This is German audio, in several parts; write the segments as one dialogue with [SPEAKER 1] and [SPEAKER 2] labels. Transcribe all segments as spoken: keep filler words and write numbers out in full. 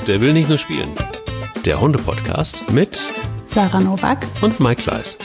[SPEAKER 1] Der will nicht nur spielen. Der Hunde-Podcast mit
[SPEAKER 2] Sarah Novak
[SPEAKER 1] und Mike Kleiss.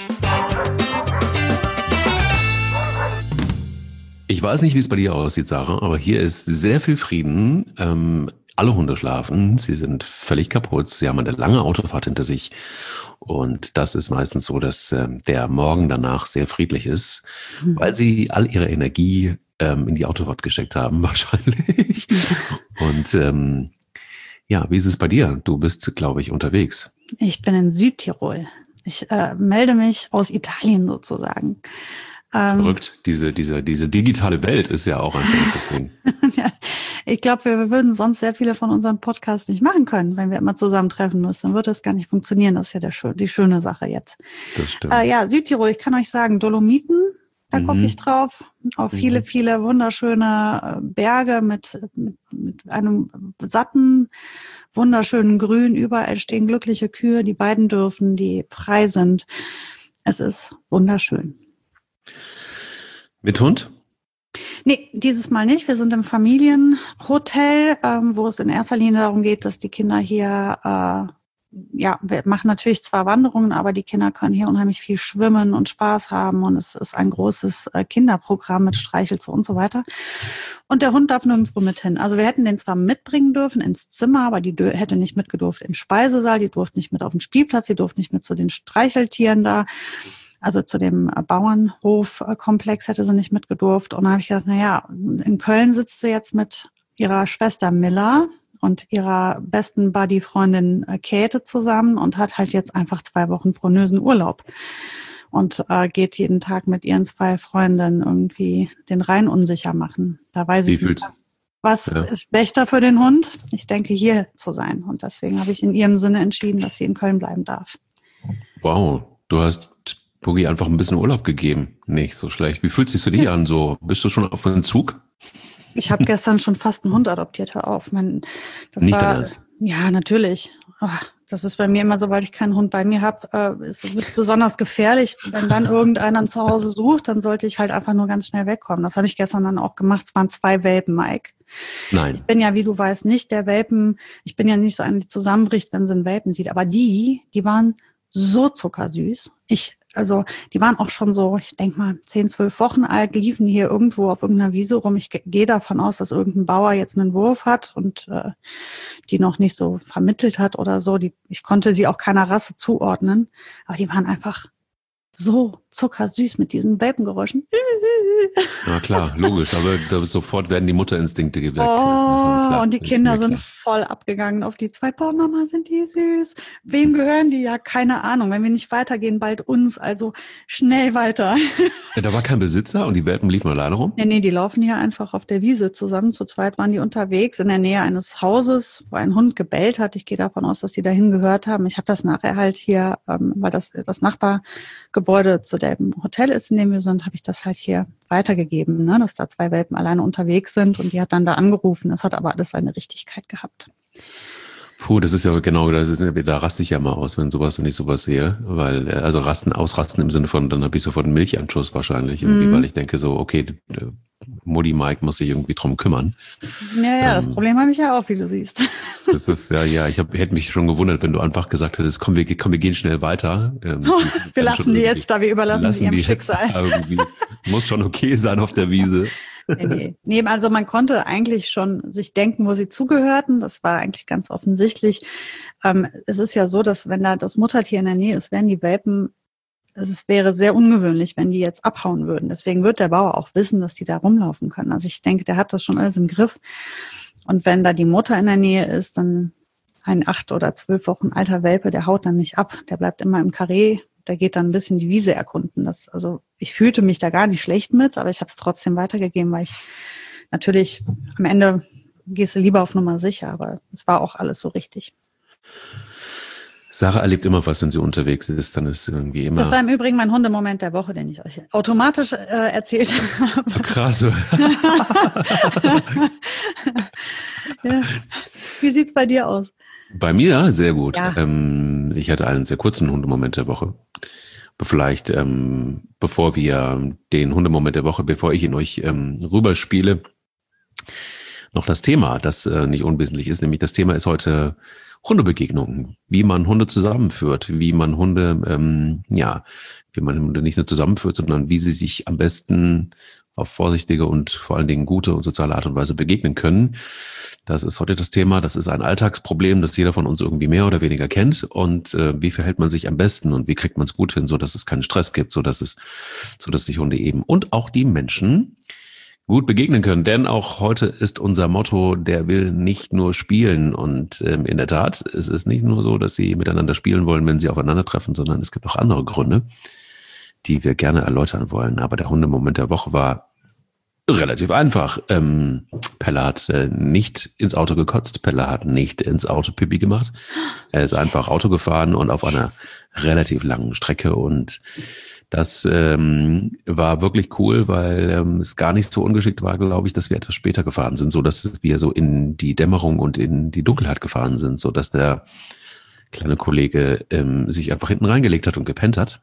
[SPEAKER 1] Ich weiß nicht, wie es bei dir aussieht, Sarah, aber hier ist sehr viel Frieden. Ähm, alle Hunde schlafen, sie sind völlig kaputt, sie haben eine lange Autofahrt hinter sich. Und das ist meistens so, dass äh, der Morgen danach sehr friedlich ist, mhm. weil sie all ihre Energie ähm, in die Autofahrt gesteckt haben, wahrscheinlich. Und ähm, ja, wie ist es bei dir? Du bist, glaube ich, unterwegs.
[SPEAKER 2] Ich bin in Südtirol. Ich äh, melde mich aus Italien sozusagen.
[SPEAKER 1] Verrückt. Diese, diese, diese digitale Welt ist ja auch ein verrücktes Ding.
[SPEAKER 2] Ja, ich glaube, wir würden sonst sehr viele von unseren Podcasts nicht machen können, wenn wir immer zusammentreffen müssen. Dann würde das gar nicht funktionieren. Das ist ja der, die schöne Sache jetzt.
[SPEAKER 1] Das stimmt.
[SPEAKER 2] Äh, ja, Südtirol, ich kann euch sagen, Dolomiten, da mhm. gucke ich drauf. Auf viele, mhm. viele wunderschöne Berge mit, mit, mit einem satten, wunderschönen Grün. Überall stehen glückliche Kühe, die weiden dürfen, die frei sind. Es ist wunderschön.
[SPEAKER 1] Mit Hund?
[SPEAKER 2] Nee, dieses Mal nicht. Wir sind im Familienhotel, ähm, wo es in erster Linie darum geht, dass die Kinder hier, äh, ja, wir machen natürlich zwar Wanderungen, aber die Kinder können hier unheimlich viel schwimmen und Spaß haben und es ist ein großes äh, Kinderprogramm mit Streichelzoo und so weiter. Und der Hund darf nirgendwo mit hin. Also wir hätten den zwar mitbringen dürfen ins Zimmer, aber die dür- hätte nicht mitgedurft im Speisesaal, die durfte nicht mit auf den Spielplatz, die durfte nicht mit zu den Streicheltieren da. Also zu dem Bauernhofkomplex hätte sie nicht mitgedurft. Und dann habe ich gedacht, naja, in Köln sitzt sie jetzt mit ihrer Schwester Milla und ihrer besten Buddy-Freundin Käthe zusammen und hat halt jetzt einfach zwei Wochen pronösen Urlaub. Und äh, geht jeden Tag mit ihren zwei Freundinnen irgendwie den Rhein unsicher machen. Da weiß ich nicht, was, was ja. ist schlechter für den Hund. Ich denke, hier zu sein. Und deswegen habe ich in ihrem Sinne entschieden, dass sie in Köln bleiben darf.
[SPEAKER 1] Wow, du hast Boogie einfach ein bisschen Urlaub gegeben. Nicht so schlecht. Wie fühlt es sich für dich an? So, bist du schon auf dem Zug?
[SPEAKER 2] Ich habe gestern schon fast einen Hund adoptiert. Hör auf. Mein, das
[SPEAKER 1] Nicht
[SPEAKER 2] war,
[SPEAKER 1] dein Ernst?
[SPEAKER 2] Ja, natürlich. Oh, das ist bei mir immer, sobald ich keinen Hund bei mir habe, äh, es wird besonders gefährlich. Wenn dann irgendeiner zu Hause sucht, dann sollte ich halt einfach nur ganz schnell wegkommen. Das habe ich gestern dann auch gemacht. Es waren zwei Welpen, Mike.
[SPEAKER 1] Nein.
[SPEAKER 2] Ich bin ja, wie du weißt, nicht der Welpen. Ich bin ja nicht so eine, die zusammenbricht, wenn sie einen Welpen sieht. Aber die, die waren so zuckersüß. Ich Also die waren auch schon so, ich denke mal, zehn, zwölf Wochen alt, liefen hier irgendwo auf irgendeiner Wiese rum. Ich gehe davon aus, dass irgendein Bauer jetzt einen Wurf hat und äh, die noch nicht so vermittelt hat oder so. Die, ich konnte sie auch keiner Rasse zuordnen, aber die waren einfach so zuckersüß mit diesen Welpengeräuschen.
[SPEAKER 1] Na klar, logisch, aber da sofort werden die Mutterinstinkte geweckt.
[SPEAKER 2] Oh,
[SPEAKER 1] klar,
[SPEAKER 2] und die Kinder sind voll abgegangen auf die zwei. Boah, Mama, sind die süß. Wem gehören die? Ja, keine Ahnung. Wenn wir nicht weitergehen, bald uns. Also schnell weiter.
[SPEAKER 1] Ja, da war kein Besitzer und die Welpen liefen alleine rum?
[SPEAKER 2] Nee, nee, die laufen hier einfach auf der Wiese zusammen. Zu zweit waren die unterwegs in der Nähe eines Hauses, wo ein Hund gebellt hat. Ich gehe davon aus, dass die dahin gehört haben. Ich habe das nachher halt hier, ähm, weil das das Nachbargebäude zu dem Hotel ist, in dem wir sind, habe ich das halt hier weitergegeben, ne, dass da zwei Welpen alleine unterwegs sind und die hat dann da angerufen. Das hat aber alles seine Richtigkeit gehabt.
[SPEAKER 1] Puh, das ist ja genau, das ist, da raste ich ja mal aus, wenn sowas, wenn ich sowas sehe, weil, also rasten, ausrasten im Sinne von, dann habe ich sofort einen Milchanschuss wahrscheinlich, irgendwie, mm. weil ich denke so, okay, Mutti Mike muss sich irgendwie drum kümmern.
[SPEAKER 2] Ja, ja, ähm, das Problem habe ich ja auch, wie du siehst.
[SPEAKER 1] Das ist, ja, ja, ich hab, hätte mich schon gewundert, wenn du einfach gesagt hättest, komm, wir, komm, wir gehen schnell weiter. Ähm,
[SPEAKER 2] oh, wir lassen die jetzt da, wir überlassen
[SPEAKER 1] lassen
[SPEAKER 2] sie ihrem
[SPEAKER 1] die
[SPEAKER 2] Schicksal.
[SPEAKER 1] Irgendwie, muss schon okay sein auf der Wiese.
[SPEAKER 2] Nee, nee. nee, also man konnte eigentlich schon sich denken, wo sie zugehörten. Das war eigentlich ganz offensichtlich. Ähm, es ist ja so, dass wenn da das Muttertier in der Nähe ist, werden die Welpen, es wäre sehr ungewöhnlich, wenn die jetzt abhauen würden. Deswegen wird der Bauer auch wissen, dass die da rumlaufen können. Also ich denke, der hat das schon alles im Griff. Und wenn da die Mutter in der Nähe ist, dann ein acht oder zwölf Wochen alter Welpe, der haut dann nicht ab. Der bleibt immer im Karree. Der geht dann ein bisschen die Wiese erkunden. Das, also ich fühlte mich da gar nicht schlecht mit, aber ich habe es trotzdem weitergegeben, weil ich natürlich am Ende gehst du lieber auf Nummer sicher, aber es war auch alles so richtig.
[SPEAKER 1] Sarah erlebt immer was, wenn sie unterwegs ist, dann ist sie irgendwie immer...
[SPEAKER 2] Das war im Übrigen mein Hundemoment der Woche, den ich euch automatisch äh, erzählt habe.
[SPEAKER 1] Oh, krass.
[SPEAKER 2] Ja. Wie sieht's bei dir aus?
[SPEAKER 1] Bei mir sehr gut.
[SPEAKER 2] Ja.
[SPEAKER 1] Ähm, ich hatte einen sehr kurzen Hundemoment der Woche. Vielleicht, ähm, bevor wir den Hundemoment der Woche, bevor ich ihn euch ähm, rüberspiele, noch das Thema, das äh, nicht unwesentlich ist, nämlich das Thema ist heute Hundebegegnungen, wie man Hunde zusammenführt, wie man Hunde, ähm, ja, wie man Hunde nicht nur zusammenführt, sondern wie sie sich am besten auf vorsichtige und vor allen Dingen gute und soziale Art und Weise begegnen können. Das ist heute das Thema. Das ist ein Alltagsproblem, das jeder von uns irgendwie mehr oder weniger kennt. Und äh, wie verhält man sich am besten und wie kriegt man es gut hin, so dass es keinen Stress gibt, so dass es, so dass die Hunde eben und auch die Menschen gut begegnen können. Denn auch heute ist unser Motto, der will nicht nur spielen. Und ähm, in der Tat, es ist nicht nur so, dass sie miteinander spielen wollen, wenn sie aufeinandertreffen, sondern es gibt auch andere Gründe, die wir gerne erläutern wollen. Aber der Hundemoment der Woche war relativ einfach. Ähm, Pelle hat äh, nicht ins Auto gekotzt. Pelle hat nicht ins Auto Pipi gemacht. Er ist einfach Auto gefahren und auf einer relativ langen Strecke. Und das ähm, war wirklich cool, weil ähm, es gar nicht so ungeschickt war, glaube ich, dass wir etwas später gefahren sind, so dass wir so in die Dämmerung und in die Dunkelheit gefahren sind, so dass der kleine Kollege ähm, sich einfach hinten reingelegt hat und gepennt hat.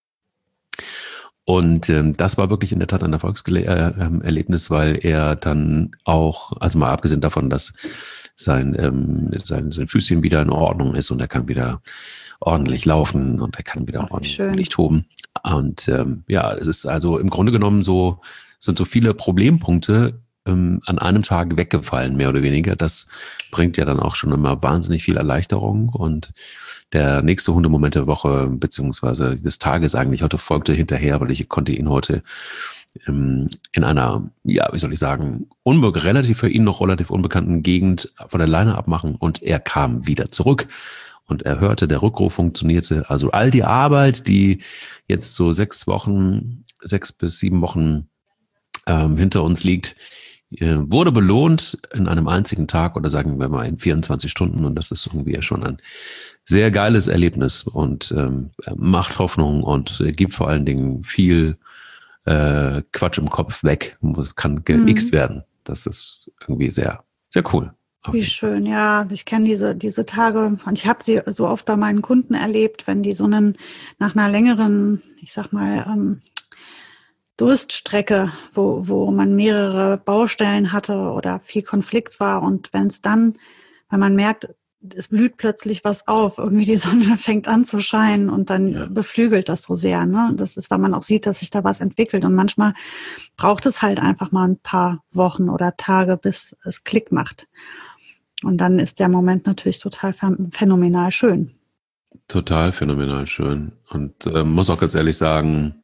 [SPEAKER 1] Und ähm, das war wirklich in der Tat ein Erfolgserlebnis, weil er dann auch, also mal abgesehen davon, dass sein, ähm, sein, sein Füßchen wieder in Ordnung ist und er kann wieder ordentlich laufen und er kann wieder
[SPEAKER 2] Ach,
[SPEAKER 1] ordentlich toben. Und ähm, ja, es ist also im Grunde genommen so, sind so viele Problempunkte ähm, an einem Tag weggefallen, mehr oder weniger. Das bringt ja dann auch schon immer wahnsinnig viel Erleichterung. Und der nächste Hundemoment der Woche, beziehungsweise des Tages eigentlich heute folgte hinterher, weil ich konnte ihn heute ähm, in einer, ja, wie soll ich sagen, unbe- relativ für ihn noch relativ unbekannten Gegend von der Leine abmachen und er kam wieder zurück. Und er hörte, der Rückruf funktionierte. Also all die Arbeit, die jetzt so sechs Wochen, sechs bis sieben Wochen ähm, hinter uns liegt, äh, wurde belohnt in einem einzigen Tag oder sagen wir mal in vierundzwanzig Stunden. Und das ist irgendwie schon ein sehr geiles Erlebnis und ähm, macht Hoffnung und äh, gibt vor allen Dingen viel äh, Quatsch im Kopf weg. Es kann geixt mhm. werden. Das ist irgendwie sehr, sehr cool.
[SPEAKER 2] Wie schön, ja. Ich kenne diese diese Tage und ich habe sie so oft bei meinen Kunden erlebt, wenn die so einen nach einer längeren, ich sag mal, ähm, Durststrecke, wo wo man mehrere Baustellen hatte oder viel Konflikt war und wenn es dann, wenn man merkt, es blüht plötzlich was auf, irgendwie die Sonne fängt an zu scheinen und dann ja. beflügelt das so sehr. Ne? Das ist, weil man auch sieht, dass sich da was entwickelt und manchmal braucht es halt einfach mal ein paar Wochen oder Tage, bis es Klick macht. Und dann ist der Moment natürlich total phänomenal schön.
[SPEAKER 1] Total phänomenal schön. Und äh, muss auch ganz ehrlich sagen,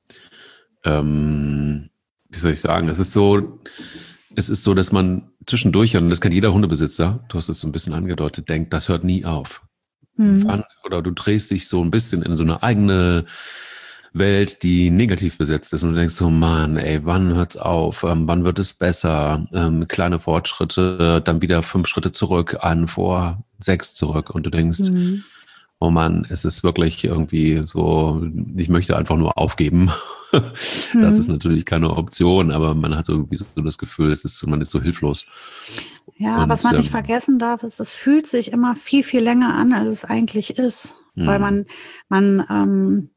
[SPEAKER 1] ähm, wie soll ich sagen, es ist so, es ist so, dass man zwischendurch, und das kennt jeder Hundebesitzer, du hast es so ein bisschen angedeutet, denkt, das hört nie auf. Mhm. Wann, oder du drehst dich so ein bisschen in so eine eigene Welt, die negativ besetzt ist und du denkst so, Mann, ey, wann hört's auf? Ähm, wann wird es besser? Ähm, kleine Fortschritte, dann wieder fünf Schritte zurück, einen vor, sechs zurück und du denkst, mhm. oh Mann, es ist wirklich irgendwie so, ich möchte einfach nur aufgeben. Das mhm. ist natürlich keine Option, aber man hat irgendwie so das Gefühl, es ist, man ist so hilflos.
[SPEAKER 2] Ja, und was man ähm, nicht vergessen darf, ist, es fühlt sich immer viel, viel länger an, als es eigentlich ist. Mhm. Weil man, man, ähm,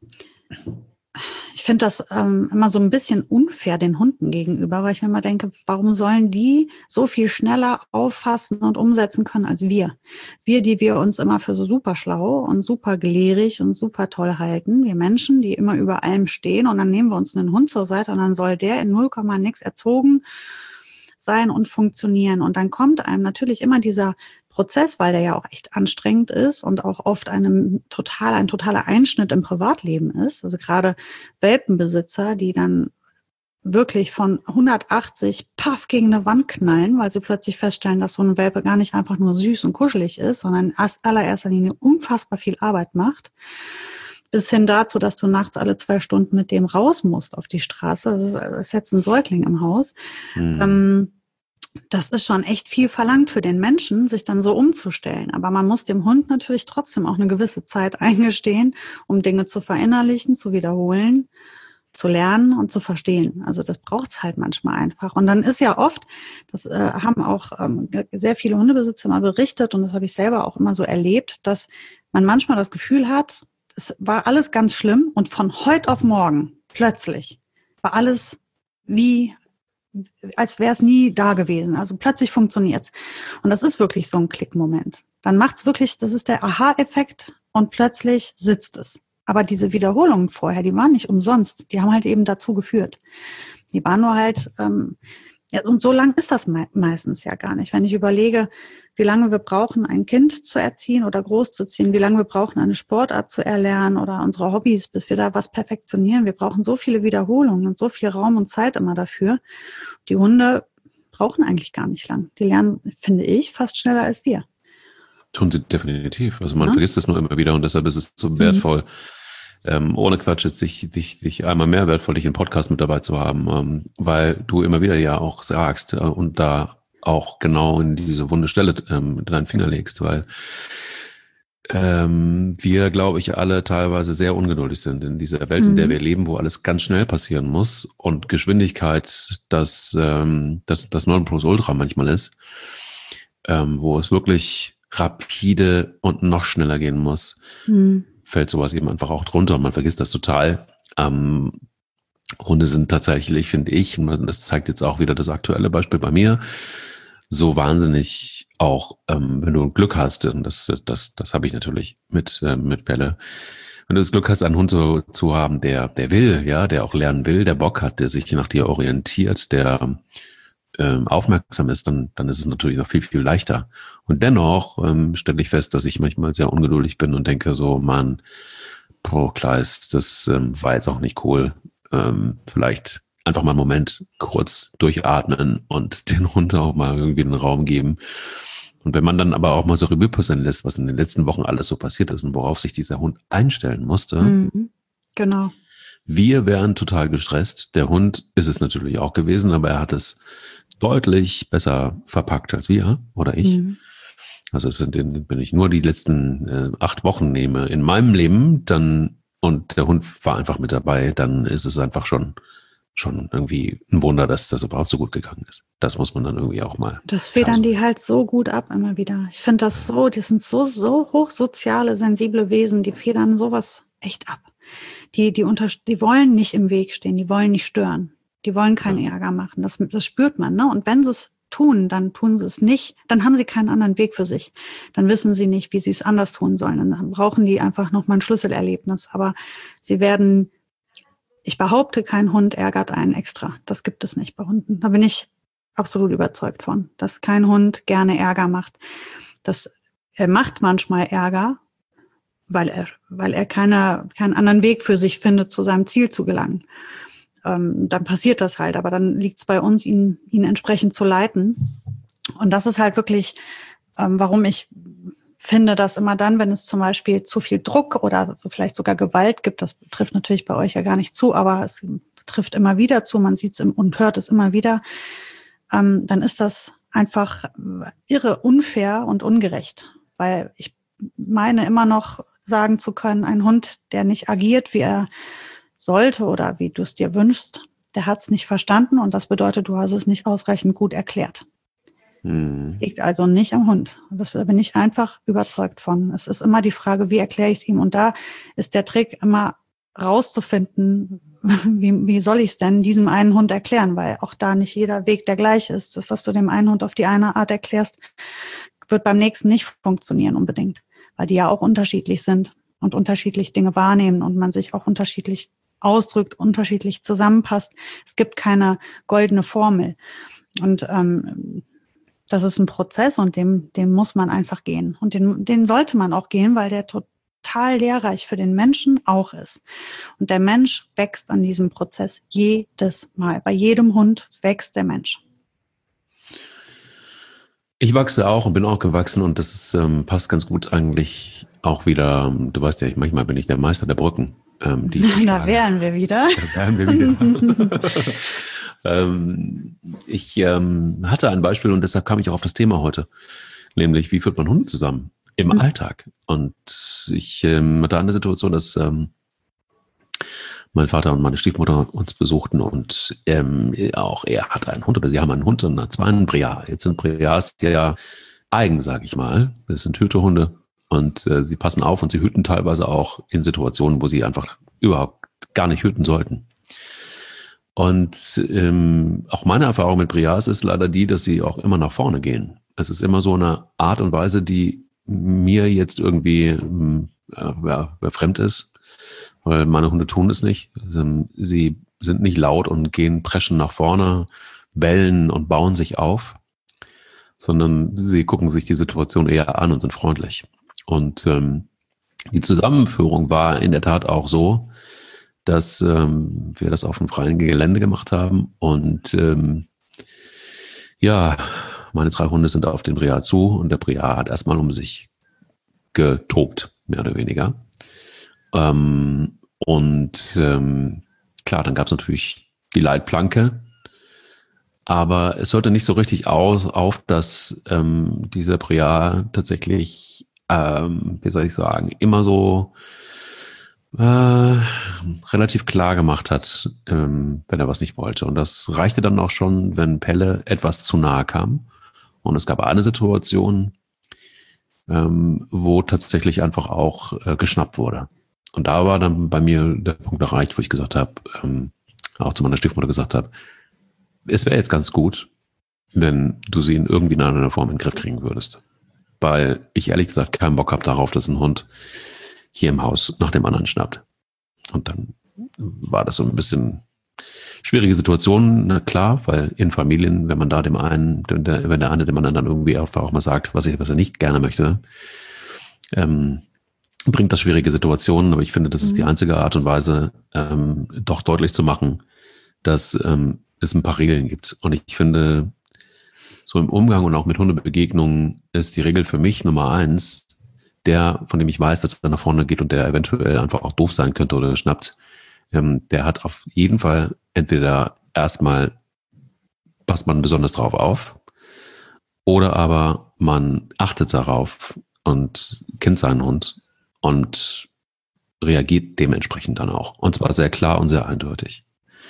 [SPEAKER 2] ich finde das ähm, immer so ein bisschen unfair den Hunden gegenüber, weil ich mir immer denke, warum sollen die so viel schneller auffassen und umsetzen können als wir? Wir, die wir uns immer für so super schlau und super gelehrig und super toll halten, wir Menschen, die immer über allem stehen und dann nehmen wir uns einen Hund zur Seite und dann soll der in null Komma nix erzogen sein und funktionieren. Und dann kommt einem natürlich immer dieser Prozess, weil der ja auch echt anstrengend ist und auch oft einem total, ein totaler Einschnitt im Privatleben ist. Also gerade Welpenbesitzer, die dann wirklich von hundertachtzig paff gegen eine Wand knallen, weil sie plötzlich feststellen, dass so eine Welpe gar nicht einfach nur süß und kuschelig ist, sondern in allererster Linie unfassbar viel Arbeit macht. Bis hin dazu, dass du nachts alle zwei Stunden mit dem raus musst auf die Straße. Das ist, das ist jetzt ein Säugling im Haus. Mhm. Ähm, das ist schon echt viel verlangt für den Menschen, sich dann so umzustellen. Aber man muss dem Hund natürlich trotzdem auch eine gewisse Zeit eingestehen, um Dinge zu verinnerlichen, zu wiederholen, zu lernen und zu verstehen. Also das braucht's halt manchmal einfach. Und dann ist ja oft, das äh, haben auch ähm, sehr viele Hundebesitzer mal berichtet und das habe ich selber auch immer so erlebt, dass man manchmal das Gefühl hat, es war alles ganz schlimm und von heute auf morgen plötzlich war alles wie als wäre es nie da gewesen. Also plötzlich funktioniert's. Und das ist wirklich so ein Klickmoment. Dann macht's wirklich, das ist der Aha-Effekt und plötzlich sitzt es. Aber diese Wiederholungen vorher, die waren nicht umsonst. Die haben halt eben dazu geführt. Die waren nur halt, ähm, ja, und so lang ist das me- meistens ja gar nicht. Wenn ich überlege, wie lange wir brauchen, ein Kind zu erziehen oder großzuziehen, wie lange wir brauchen, eine Sportart zu erlernen oder unsere Hobbys, bis wir da was perfektionieren. Wir brauchen so viele Wiederholungen und so viel Raum und Zeit immer dafür. Die Hunde brauchen eigentlich gar nicht lang. Die lernen, finde ich, fast schneller als wir.
[SPEAKER 1] Tun sie definitiv. Also man
[SPEAKER 2] Ja.
[SPEAKER 1] vergisst das nur immer wieder und deshalb ist es so wertvoll, mhm. ähm, ohne Quatsch jetzt dich, dich, dich einmal mehr wertvoll, dich im Podcast mit dabei zu haben, ähm, weil du immer wieder ja auch sagst äh, und da auch genau in diese wunde Stelle ähm, deinen Finger legst, weil ähm, wir, glaube ich, alle teilweise sehr ungeduldig sind in dieser Welt, mhm. in der wir leben, wo alles ganz schnell passieren muss und Geschwindigkeit das, ähm, das, das Nonplusultra manchmal ist, ähm, wo es wirklich rapide und noch schneller gehen muss, mhm. fällt sowas eben einfach auch drunter und man vergisst das total. Ähm, Hunde sind tatsächlich, finde ich, und das zeigt jetzt auch wieder das aktuelle Beispiel bei mir, so wahnsinnig auch, ähm, wenn du Glück hast, und das, das, das habe ich natürlich mit, äh, mit Pelle, wenn du das Glück hast, einen Hund zu, zu haben, der, der will, ja, der auch lernen will, der Bock hat, der sich nach dir orientiert, der ähm, aufmerksam ist, dann, dann ist es natürlich noch viel, viel leichter. Und dennoch ähm, stelle ich fest, dass ich manchmal sehr ungeduldig bin und denke so, Mann, pro Kleist, das ähm, war jetzt auch nicht cool. Ähm, vielleicht einfach mal einen Moment kurz durchatmen und den Hund auch mal irgendwie einen Raum geben. Und wenn man dann aber auch mal so Revue passieren lässt, was in den letzten Wochen alles so passiert ist und worauf sich dieser Hund einstellen musste.
[SPEAKER 2] Mhm, genau.
[SPEAKER 1] Wir wären total gestresst. Der Hund ist es natürlich auch gewesen, aber er hat es deutlich besser verpackt als wir oder ich. Mhm. Also es sind, wenn ich nur die letzten äh, acht Wochen nehme in meinem Leben, dann und der Hund war einfach mit dabei, dann ist es einfach schon schon irgendwie ein Wunder, dass das überhaupt so gut gegangen ist. Das muss man dann irgendwie auch mal.
[SPEAKER 2] Das federn die halt so gut ab immer wieder. Ich finde das so, die sind so, so hochsoziale, sensible Wesen, die federn sowas echt ab. Die, die, unter, die wollen nicht im Weg stehen, die wollen nicht stören. Die wollen keinen ja. Ärger machen. Das, das spürt man, ne? Und wenn sie es tun, dann tun sie es nicht. Dann haben sie keinen anderen Weg für sich. Dann wissen sie nicht, wie sie es anders tun sollen. Dann brauchen die einfach nochmal ein Schlüsselerlebnis. Aber sie werden, ich behaupte, kein Hund ärgert einen extra. Das gibt es nicht bei Hunden. Da bin ich absolut überzeugt von, dass kein Hund gerne Ärger macht. Das, er macht manchmal Ärger, weil er, weil er keine, keinen anderen Weg für sich findet, zu seinem Ziel zu gelangen. Ähm, dann passiert das halt, aber dann liegt es bei uns, ihn, ihn entsprechend zu leiten. Und das ist halt wirklich, ähm, warum ich finde, dass immer dann, wenn es zum Beispiel zu viel Druck oder vielleicht sogar Gewalt gibt, das trifft natürlich bei euch ja gar nicht zu, aber es trifft immer wieder zu, man sieht es und hört es immer wieder, ähm, dann ist das einfach irre unfair und ungerecht, weil ich meine immer noch sagen zu können, ein Hund, der nicht agiert, wie er sollte oder wie du es dir wünschst, der hat es nicht verstanden und das bedeutet, du hast es nicht ausreichend gut erklärt. Hm. Liegt also nicht am Hund. Das, da bin ich einfach überzeugt von. Es ist immer die Frage, wie erkläre ich es ihm? Und da ist der Trick immer rauszufinden, wie, wie soll ich es denn diesem einen Hund erklären? Weil auch da nicht jeder Weg der gleiche ist. Das, was du dem einen Hund auf die eine Art erklärst, wird beim nächsten nicht funktionieren unbedingt, weil die ja auch unterschiedlich sind und unterschiedlich Dinge wahrnehmen und man sich auch unterschiedlich ausdrückt, unterschiedlich zusammenpasst. Es gibt keine goldene Formel. Und ähm, das ist ein Prozess und dem, dem muss man einfach gehen. Und den, den sollte man auch gehen, weil der total lehrreich für den Menschen auch ist. Und der Mensch wächst an diesem Prozess jedes Mal. Bei jedem Hund wächst der Mensch.
[SPEAKER 1] Ich wachse auch und bin auch gewachsen und das ist, ähm, passt ganz gut eigentlich auch wieder. Du weißt ja, ich, manchmal bin ich der Meister der Brücken. Ähm, die ich
[SPEAKER 2] da wären wir wieder.
[SPEAKER 1] Da wären wir wieder. ähm, ich ähm, hatte ein Beispiel und deshalb kam ich auch auf das Thema heute, nämlich wie führt man Hunde zusammen im mhm. Alltag. Und ich ähm, hatte eine Situation, dass ähm, mein Vater und meine Stiefmutter uns besuchten und ähm, auch er hatte einen Hund oder sie haben einen Hund und zwar einen Briar. Jetzt sind Briars ja eigen, sage ich mal. Das sind Hütehunde und äh, sie passen auf und sie hüten teilweise auch in Situationen, wo sie einfach überhaupt gar nicht hüten sollten. Und ähm, auch meine Erfahrung mit Briars ist leider die, dass sie auch immer nach vorne gehen. Es ist immer so eine Art und Weise, die mir jetzt irgendwie ähm, ja, fremd ist, weil meine Hunde tun es nicht. Sie sind nicht laut und gehen, preschen nach vorne, bellen und bauen sich auf, sondern sie gucken sich die Situation eher an und sind freundlich. Und ähm, die Zusammenführung war in der Tat auch so, dass ähm, wir das auf dem freien Gelände gemacht haben und ähm, ja, meine drei Hunde sind auf den Briar zu und der Briar hat erstmal um sich getobt, mehr oder weniger. Ähm, und ähm, klar, dann gab es natürlich die Leitplanke, aber es hörte nicht so richtig aus, auf, dass ähm, dieser Briar tatsächlich, ähm, wie soll ich sagen, immer so Äh, relativ klar gemacht hat, ähm, wenn er was nicht wollte. Und das reichte dann auch schon, wenn Pelle etwas zu nahe kam. Und es gab eine Situation, ähm, wo tatsächlich einfach auch äh, geschnappt wurde. Und da war dann bei mir der Punkt erreicht, wo ich gesagt habe, ähm, auch zu meiner Stiefmutter gesagt habe, es wäre jetzt ganz gut, wenn du sie in irgendwie in einer Form in den Griff kriegen würdest. Weil ich ehrlich gesagt keinen Bock habe darauf, dass ein Hund hier im Haus nach dem anderen schnappt. Und dann war das so ein bisschen schwierige Situation, na klar, weil in Familien, wenn man da dem einen, wenn der, wenn der eine dem anderen dann irgendwie einfach auch mal sagt, was, ich, was er nicht gerne möchte, ähm, bringt das schwierige Situationen. Aber ich finde, das ist die einzige Art und Weise, ähm, doch deutlich zu machen, dass ähm, es ein paar Regeln gibt. Und ich finde, so im Umgang und auch mit Hundebegegnungen ist die Regel für mich Nummer eins, der, von dem ich weiß, dass er nach vorne geht und der eventuell einfach auch doof sein könnte oder schnappt, ähm, der hat auf jeden Fall entweder erstmal passt man besonders drauf auf oder aber man achtet darauf und kennt seinen Hund und reagiert dementsprechend dann auch. Und zwar sehr klar und sehr eindeutig.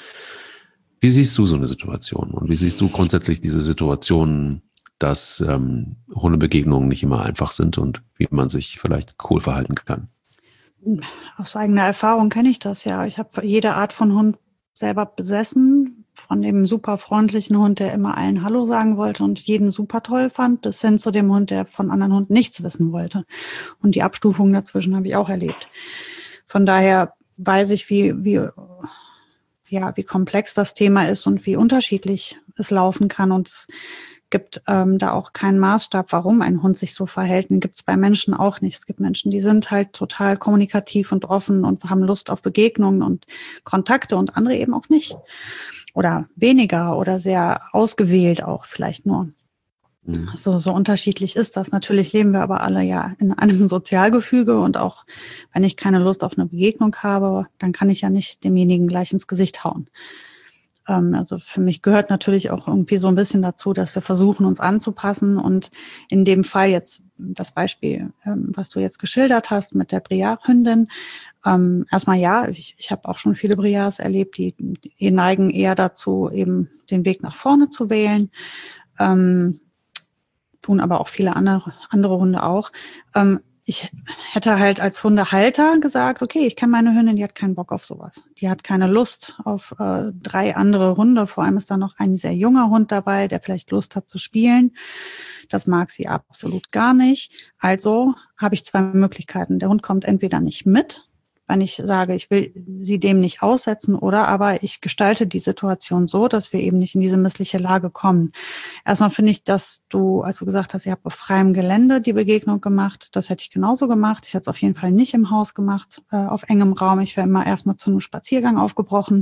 [SPEAKER 1] Wie siehst du so eine Situation? Und wie siehst du grundsätzlich diese Situation, dass ähm, Hundebegegnungen nicht immer einfach sind und wie man sich vielleicht cool verhalten kann?
[SPEAKER 2] Aus eigener Erfahrung kenne ich das ja. Ich habe jede Art von Hund selber besessen, von dem super freundlichen Hund, der immer allen Hallo sagen wollte und jeden super toll fand, bis hin zu dem Hund, der von anderen Hunden nichts wissen wollte. Und die Abstufungen dazwischen habe ich auch erlebt. Von daher weiß ich, wie, wie, ja, wie komplex das Thema ist und wie unterschiedlich es laufen kann. Und es gibt ähm, da auch keinen Maßstab, warum ein Hund sich so verhält. Den gibt es bei Menschen auch nicht. Es gibt Menschen, die sind halt total kommunikativ und offen und haben Lust auf Begegnungen und Kontakte und andere eben auch nicht. Oder weniger oder sehr ausgewählt auch vielleicht nur. Mhm. Also so unterschiedlich ist das. Natürlich leben wir aber alle ja in einem Sozialgefüge und auch wenn ich keine Lust auf eine Begegnung habe, dann kann ich ja nicht demjenigen gleich ins Gesicht hauen. Also für mich gehört natürlich auch irgendwie so ein bisschen dazu, dass wir versuchen, uns anzupassen. Und in dem Fall jetzt das Beispiel, was du jetzt geschildert hast mit der Briar-Hündin. Erstmal ja, ich, ich habe auch schon viele Briars erlebt, die, die neigen eher dazu, eben den Weg nach vorne zu wählen. Ähm, tun aber auch viele andere, andere Hunde auch. Ähm, Ich hätte halt als Hundehalter gesagt, okay, ich kenne meine Hündin, die hat keinen Bock auf sowas. Die hat keine Lust auf äh, drei andere Hunde. Vor allem ist da noch ein sehr junger Hund dabei, der vielleicht Lust hat zu spielen. Das mag sie absolut gar nicht. Also habe ich zwei Möglichkeiten. Der Hund kommt entweder nicht mit, wenn ich sage, ich will sie dem nicht aussetzen, oder aber ich gestalte die Situation so, dass wir eben nicht in diese missliche Lage kommen. Erstmal finde ich, dass du, als du gesagt hast, ihr habt auf freiem Gelände die Begegnung gemacht, das hätte ich genauso gemacht. Ich hätte es auf jeden Fall nicht im Haus gemacht, äh, auf engem Raum. Ich wäre immer erstmal zu einem Spaziergang aufgebrochen.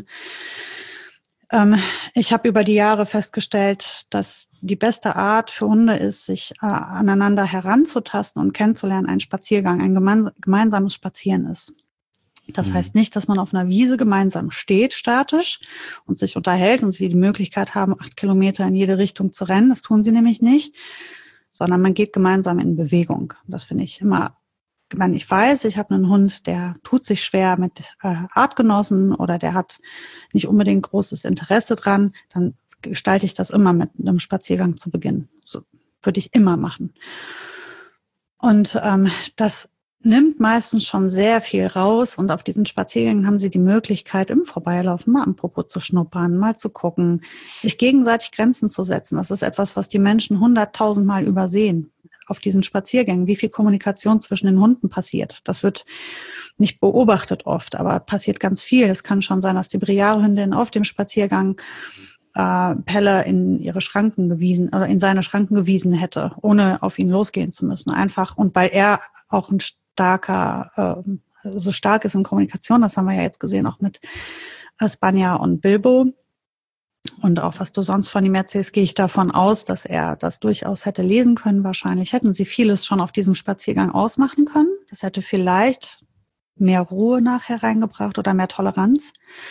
[SPEAKER 2] Ähm, ich habe über die Jahre festgestellt, dass die beste Art für Hunde ist, sich äh, aneinander heranzutasten und kennenzulernen, ein Spaziergang, ein gemeins- gemeinsames Spazieren ist. Das heißt nicht, dass man auf einer Wiese gemeinsam steht, statisch, und sich unterhält und sie die Möglichkeit haben, acht Kilometer in jede Richtung zu rennen. Das tun sie nämlich nicht, sondern man geht gemeinsam in Bewegung. Das finde ich immer, wenn ich weiß, ich habe einen Hund, der tut sich schwer mit äh, Artgenossen oder der hat nicht unbedingt großes Interesse dran, dann gestalte ich das immer mit einem Spaziergang zu Beginn. So würde ich immer machen. Und ähm, das nimmt meistens schon sehr viel raus und auf diesen Spaziergängen haben sie die Möglichkeit, im Vorbeilaufen mal am Popo zu schnuppern, mal zu gucken, sich gegenseitig Grenzen zu setzen. Das ist etwas, was die Menschen hunderttausendmal übersehen auf diesen Spaziergängen, wie viel Kommunikation zwischen den Hunden passiert. Das wird nicht beobachtet oft, aber passiert ganz viel. Es kann schon sein, dass die Briarehündin auf dem Spaziergang äh, Pelle in ihre Schranken gewiesen oder in seine Schranken gewiesen hätte, ohne auf ihn losgehen zu müssen. Einfach und weil er auch ein starker, äh, so stark ist in Kommunikation, das haben wir ja jetzt gesehen, auch mit äh, Spanja und Bilbo. Und auch was du sonst von ihm erzählst, gehe ich davon aus, dass er das durchaus hätte lesen können. Wahrscheinlich hätten sie vieles schon auf diesem Spaziergang ausmachen können. Das hätte vielleicht mehr Ruhe nachher reingebracht oder mehr Toleranz.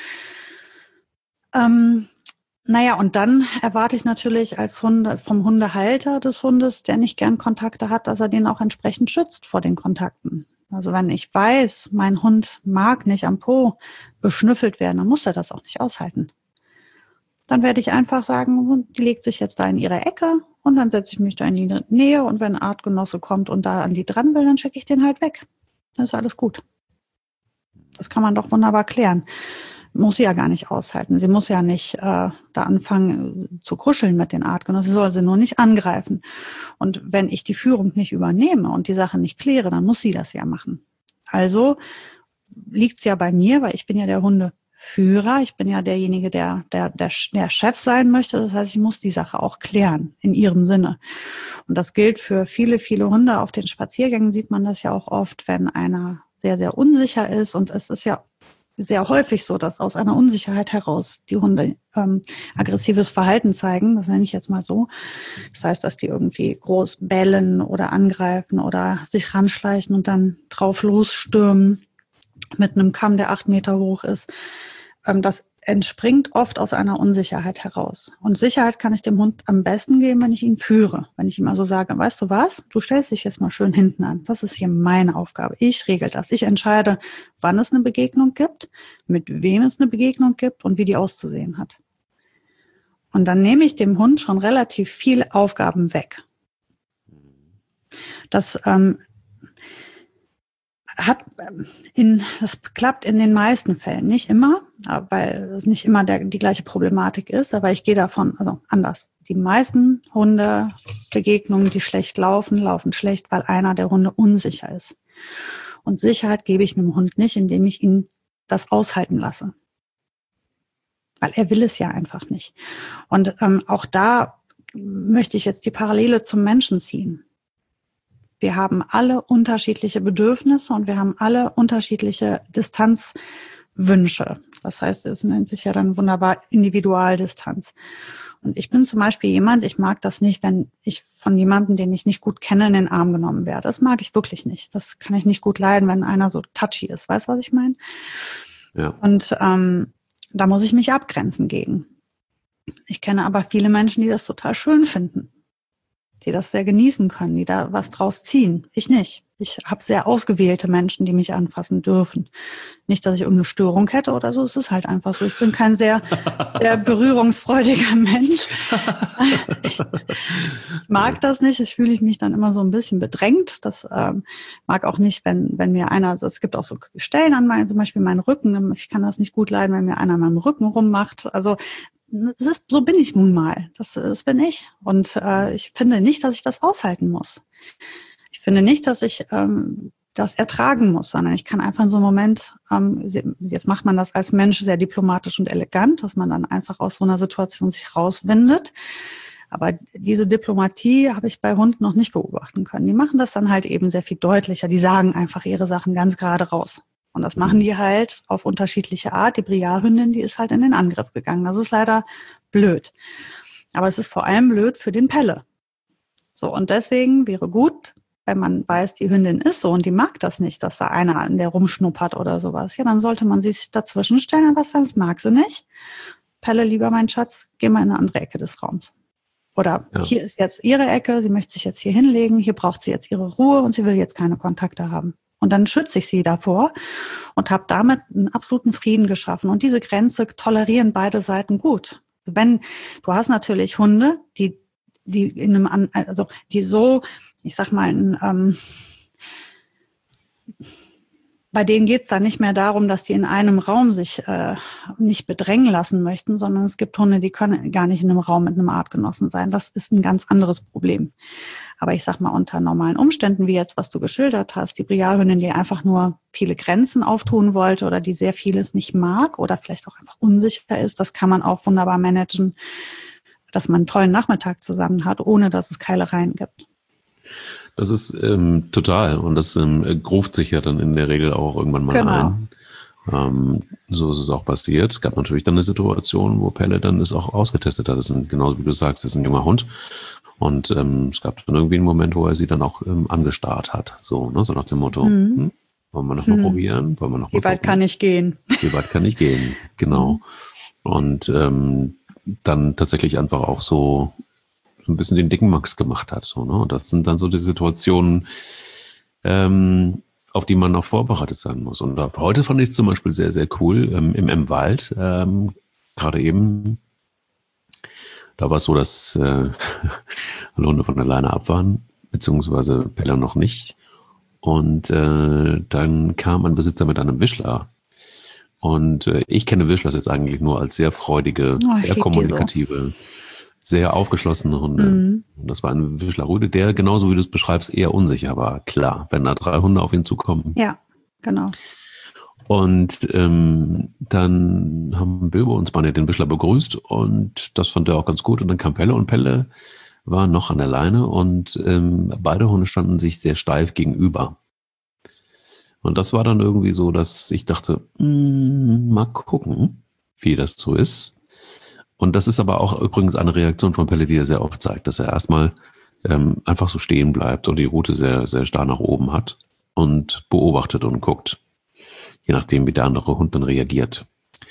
[SPEAKER 2] Ähm, naja, und dann erwarte ich natürlich als Hunde, vom Hundehalter des Hundes, der nicht gern Kontakte hat, dass er den auch entsprechend schützt vor den Kontakten. Also wenn ich weiß, mein Hund mag nicht am Po beschnüffelt werden, dann muss er das auch nicht aushalten. Dann werde ich einfach sagen, die legt sich jetzt da in ihre Ecke und dann setze ich mich da in die Nähe und wenn ein Artgenosse kommt und da an die dran will, dann schicke ich den halt weg. Das ist alles gut. Das kann man doch wunderbar klären. Muss sie ja gar nicht aushalten. Sie muss ja nicht äh, da anfangen zu kuscheln mit den Artgenossen. Sie soll sie nur nicht angreifen. Und wenn ich die Führung nicht übernehme und die Sache nicht kläre, dann muss sie das ja machen. Also liegt es ja bei mir, weil ich bin ja der Hundeführer. Ich bin ja derjenige, der, der, der, der Chef sein möchte. Das heißt, ich muss die Sache auch klären in ihrem Sinne. Und das gilt für viele, viele Hunde. Auf den Spaziergängen sieht man das ja auch oft, wenn einer sehr, sehr unsicher ist. Und es ist ja sehr häufig so, dass aus einer Unsicherheit heraus die Hunde ähm, aggressives Verhalten zeigen. Das nenne ich jetzt mal so. Das heißt, dass die irgendwie groß bellen oder angreifen oder sich ranschleichen und dann drauf losstürmen mit einem Kamm, der acht Meter hoch ist. Ähm, das entspringt oft aus einer Unsicherheit heraus. Und Sicherheit kann ich dem Hund am besten geben, wenn ich ihn führe. Wenn ich ihm also sage, weißt du was, du stellst dich jetzt mal schön hinten an. Das ist hier meine Aufgabe. Ich regel das. Ich entscheide, wann es eine Begegnung gibt, mit wem es eine Begegnung gibt und wie die auszusehen hat. Und dann nehme ich dem Hund schon relativ viele Aufgaben weg. Das ähm, hat in, das klappt in den meisten Fällen, nicht immer, weil es nicht immer der, die gleiche Problematik ist, aber ich gehe davon, also anders. Die meisten Hundebegegnungen, die schlecht laufen, laufen schlecht, weil einer der Hunde unsicher ist. Und Sicherheit gebe ich einem Hund nicht, indem ich ihn das aushalten lasse. Weil er will es ja einfach nicht. Und ähm, auch da möchte ich jetzt die Parallele zum Menschen ziehen. Wir haben alle unterschiedliche Bedürfnisse und wir haben alle unterschiedliche Distanzwünsche. Das heißt, es nennt sich ja dann wunderbar Individualdistanz. Und ich bin zum Beispiel jemand, ich mag das nicht, wenn ich von jemandem, den ich nicht gut kenne, in den Arm genommen werde. Das mag ich wirklich nicht. Das kann ich nicht gut leiden, wenn einer so touchy ist. Weißt du, was ich meine? Ja. Und ähm, da muss ich mich abgrenzen gegen. Ich kenne aber viele Menschen, die das total schön finden, die das sehr genießen können, die da was draus ziehen. Ich nicht. Ich habe sehr ausgewählte Menschen, die mich anfassen dürfen. Nicht, dass ich irgendeine Störung hätte oder so. Es ist halt einfach so. Ich bin kein sehr, sehr berührungsfreudiger Mensch. Ich mag das nicht. Ich fühle mich dann immer so ein bisschen bedrängt. Das ähm, mag auch nicht, wenn wenn mir einer, also es gibt auch so Stellen an meinem, zum Beispiel meinen Rücken. Ich kann das nicht gut leiden, wenn mir einer an meinem Rücken rummacht. Also das ist, so bin ich nun mal. Das, das bin ich. Und äh, ich finde nicht, dass ich das aushalten muss. Ich finde nicht, dass ich ähm, das ertragen muss, sondern ich kann einfach in so einem Moment, ähm, jetzt macht man das als Mensch sehr diplomatisch und elegant, dass man dann einfach aus so einer Situation sich rauswindet. Aber diese Diplomatie habe ich bei Hunden noch nicht beobachten können. Die machen das dann halt eben sehr viel deutlicher. Die sagen einfach ihre Sachen ganz gerade raus. Und das machen die halt auf unterschiedliche Art. Die Briarhündin, die ist halt in den Angriff gegangen. Das ist leider blöd. Aber es ist vor allem blöd für den Pelle. So, und deswegen wäre gut, wenn man weiß, die Hündin ist so und die mag das nicht, dass da einer an der rumschnuppert oder sowas. Ja, dann sollte man sich dazwischen stellen und was sagen, das mag sie nicht. Pelle, lieber mein Schatz, geh mal in eine andere Ecke des Raums. Oder ja. Hier ist jetzt ihre Ecke, sie möchte sich jetzt hier hinlegen, hier braucht sie jetzt ihre Ruhe und sie will jetzt keine Kontakte haben. Und dann schütze ich sie davor und habe damit einen absoluten Frieden geschaffen. Und diese Grenze tolerieren beide Seiten gut. Wenn du hast natürlich Hunde, die die in einem, also die so, ich sag mal, ähm, bei denen geht es dann nicht mehr darum, dass die in einem Raum sich äh, nicht bedrängen lassen möchten, sondern es gibt Hunde, die können gar nicht in einem Raum mit einem Artgenossen sein. Das ist ein ganz anderes Problem. Aber ich sag mal, unter normalen Umständen, wie jetzt, was du geschildert hast, die Briarhündin, die einfach nur viele Grenzen auftun wollte oder die sehr vieles nicht mag oder vielleicht auch einfach unsicher ist, das kann man auch wunderbar managen, dass man einen tollen Nachmittag zusammen hat, ohne dass es Keilereien gibt.
[SPEAKER 1] Das ist ähm, total und das ähm, gruft sich ja dann in der Regel auch irgendwann mal
[SPEAKER 2] Genau.
[SPEAKER 1] ein. Ähm, so ist es auch passiert. Es gab natürlich dann eine Situation, wo Pelle dann es auch ausgetestet hat. Das ist ein, genauso wie du sagst, das ist ein junger Hund. Und ähm, es gab dann irgendwie einen Moment, wo er sie dann auch ähm, angestarrt hat. So, ne? So nach dem Motto,
[SPEAKER 2] Mhm.
[SPEAKER 1] hm, wollen wir noch mal
[SPEAKER 2] Mhm.
[SPEAKER 1] probieren? Wollen wir noch mal
[SPEAKER 2] Wie weit
[SPEAKER 1] gucken?
[SPEAKER 2] kann ich gehen?
[SPEAKER 1] Wie weit kann ich gehen? Genau. Und ähm, dann tatsächlich einfach auch so, so ein bisschen den dicken Max gemacht hat. So, ne? Und das sind dann so die Situationen, ähm, auf die man auch vorbereitet sein muss. Und ab heute fand ich es zum Beispiel sehr, sehr cool ähm, im M-Wald. Ähm, Gerade eben, da war es so, dass äh, alle Hunde von alleine ab waren, beziehungsweise Pelle noch nicht. Und äh, dann kam ein Besitzer mit einem Wischler. Und äh, ich kenne Wischlers jetzt eigentlich nur als sehr freudige,
[SPEAKER 2] Oh, ich
[SPEAKER 1] sehr
[SPEAKER 2] lieb die
[SPEAKER 1] kommunikative, sehr aufgeschlossene Hunde.
[SPEAKER 2] Mhm.
[SPEAKER 1] Und das war ein Wischler-Rüde, der genauso wie du es beschreibst, eher unsicher war. Klar, wenn da drei Hunde auf ihn zukommen.
[SPEAKER 2] Ja, genau.
[SPEAKER 1] Und ähm, dann haben Bilbo und Spanier den Wischler begrüßt und das fand er auch ganz gut. Und dann kam Pelle und Pelle war noch an der Leine und ähm, beide Hunde standen sich sehr steif gegenüber. Und das war dann irgendwie so, dass ich dachte, mm, mal gucken, wie das so ist. Und das ist aber auch übrigens eine Reaktion von Pelle, die er sehr oft zeigt, dass er erstmal ähm, einfach so stehen bleibt und die Rute sehr, sehr starr nach oben hat und beobachtet und guckt, je nachdem, wie der andere Hund dann reagiert.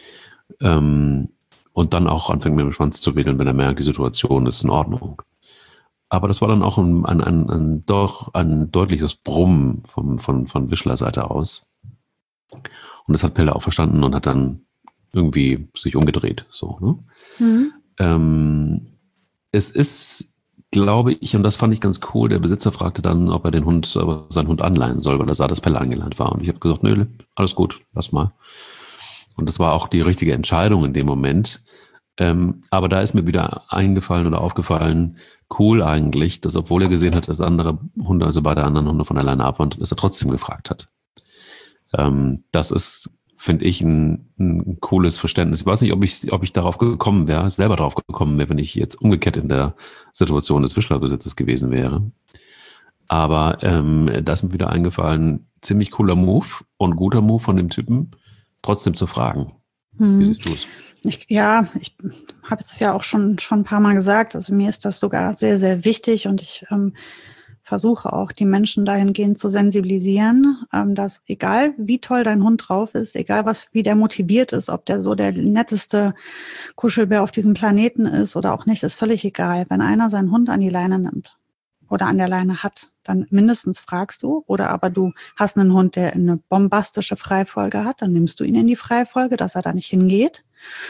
[SPEAKER 1] Ähm, und dann auch anfängt mit dem Schwanz zu wedeln, wenn er merkt, die Situation ist in Ordnung. Aber das war dann auch ein, ein, ein, ein, doch ein deutliches Brummen vom, von, von Wischler Seite aus. Und das hat Pelle auch verstanden und hat dann irgendwie sich umgedreht. So, ne?
[SPEAKER 2] Mhm.
[SPEAKER 1] Ähm, es ist, glaube ich, und das fand ich ganz cool, der Besitzer fragte dann, ob er den Hund, ob er seinen Hund anleihen soll, weil er sah, dass Pelle angeleint war. Und ich habe gesagt, nö, alles gut, lass mal. Und das war auch die richtige Entscheidung in dem Moment. Ähm, aber da ist mir wieder eingefallen oder aufgefallen, cool eigentlich, dass obwohl er gesehen hat, dass andere Hunde, also beide anderen Hunde von alleine ab waren, dass er trotzdem gefragt hat. Ähm, das ist, finde ich, ein, ein cooles Verständnis. Ich weiß nicht, ob ich, ob ich darauf gekommen wäre, selber darauf gekommen wäre, wenn ich jetzt umgekehrt in der Situation des Wischlerbesitzes gewesen wäre. Aber ähm, da ist mir wieder eingefallen, ziemlich cooler Move und guter Move von dem Typen, trotzdem zu fragen.
[SPEAKER 2] Mhm.
[SPEAKER 1] Wie siehst du es?
[SPEAKER 2] Ich, ja, ich habe es ja auch schon, schon ein paar Mal gesagt. Also mir ist das sogar sehr, sehr wichtig und ich ähm, versuche auch, die Menschen dahingehend zu sensibilisieren, ähm, dass egal wie toll dein Hund drauf ist, egal was, wie der motiviert ist, ob der so der netteste Kuschelbär auf diesem Planeten ist oder auch nicht, ist völlig egal. Wenn einer seinen Hund an die Leine nimmt oder an der Leine hat, dann mindestens fragst du, oder aber du hast einen Hund, der eine bombastische Freifolge hat, dann nimmst du ihn in die Freifolge, dass er da nicht hingeht.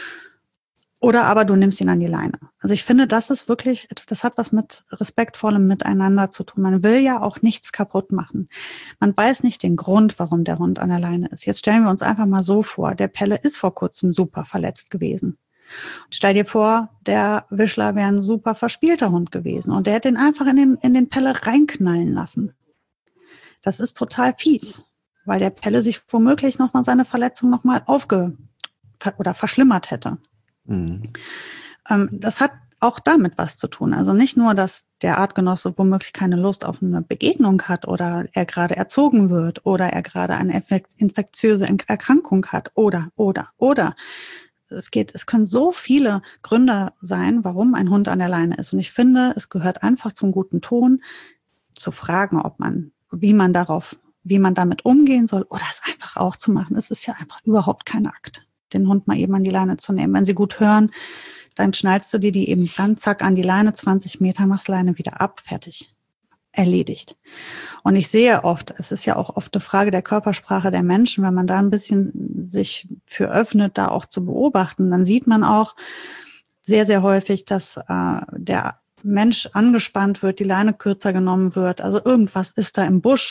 [SPEAKER 2] Oder aber du nimmst ihn an die Leine. Also ich finde, das ist wirklich, das hat was mit respektvollem Miteinander zu tun. Man will ja auch nichts kaputt machen. Man weiß nicht den Grund, warum der Hund an der Leine ist. Jetzt stellen wir uns einfach mal so vor, der Pelle ist vor kurzem super verletzt gewesen. Stell dir vor, der Wischler wäre ein super verspielter Hund gewesen und der hätte ihn einfach in den, in den Pelle reinknallen lassen. Das ist total fies, weil der Pelle sich womöglich nochmal seine Verletzung nochmal aufge- oder verschlimmert hätte.
[SPEAKER 1] Mhm.
[SPEAKER 2] Ähm, das hat auch damit was zu tun. Also nicht nur, dass der Artgenosse womöglich keine Lust auf eine Begegnung hat oder er gerade erzogen wird oder er gerade eine infektiöse Erkrankung hat oder, oder, oder. Es geht, es können so viele Gründe sein, warum ein Hund an der Leine ist. Und ich finde, es gehört einfach zum guten Ton, zu fragen, ob man, wie man darauf, wie man damit umgehen soll oder es einfach auch zu machen. Es ist ja einfach überhaupt kein Akt, den Hund mal eben an die Leine zu nehmen. Wenn sie gut hören, dann schnallst du dir die eben dann zack an die Leine, zwanzig Meter, machst Leine wieder ab, fertig. Erledigt. Und ich sehe oft, es ist ja auch oft eine Frage der Körpersprache der Menschen, wenn man da ein bisschen sich für öffnet, da auch zu beobachten, dann sieht man auch sehr, sehr häufig, dass äh, der Mensch angespannt wird, die Leine kürzer genommen wird. Also irgendwas ist da im Busch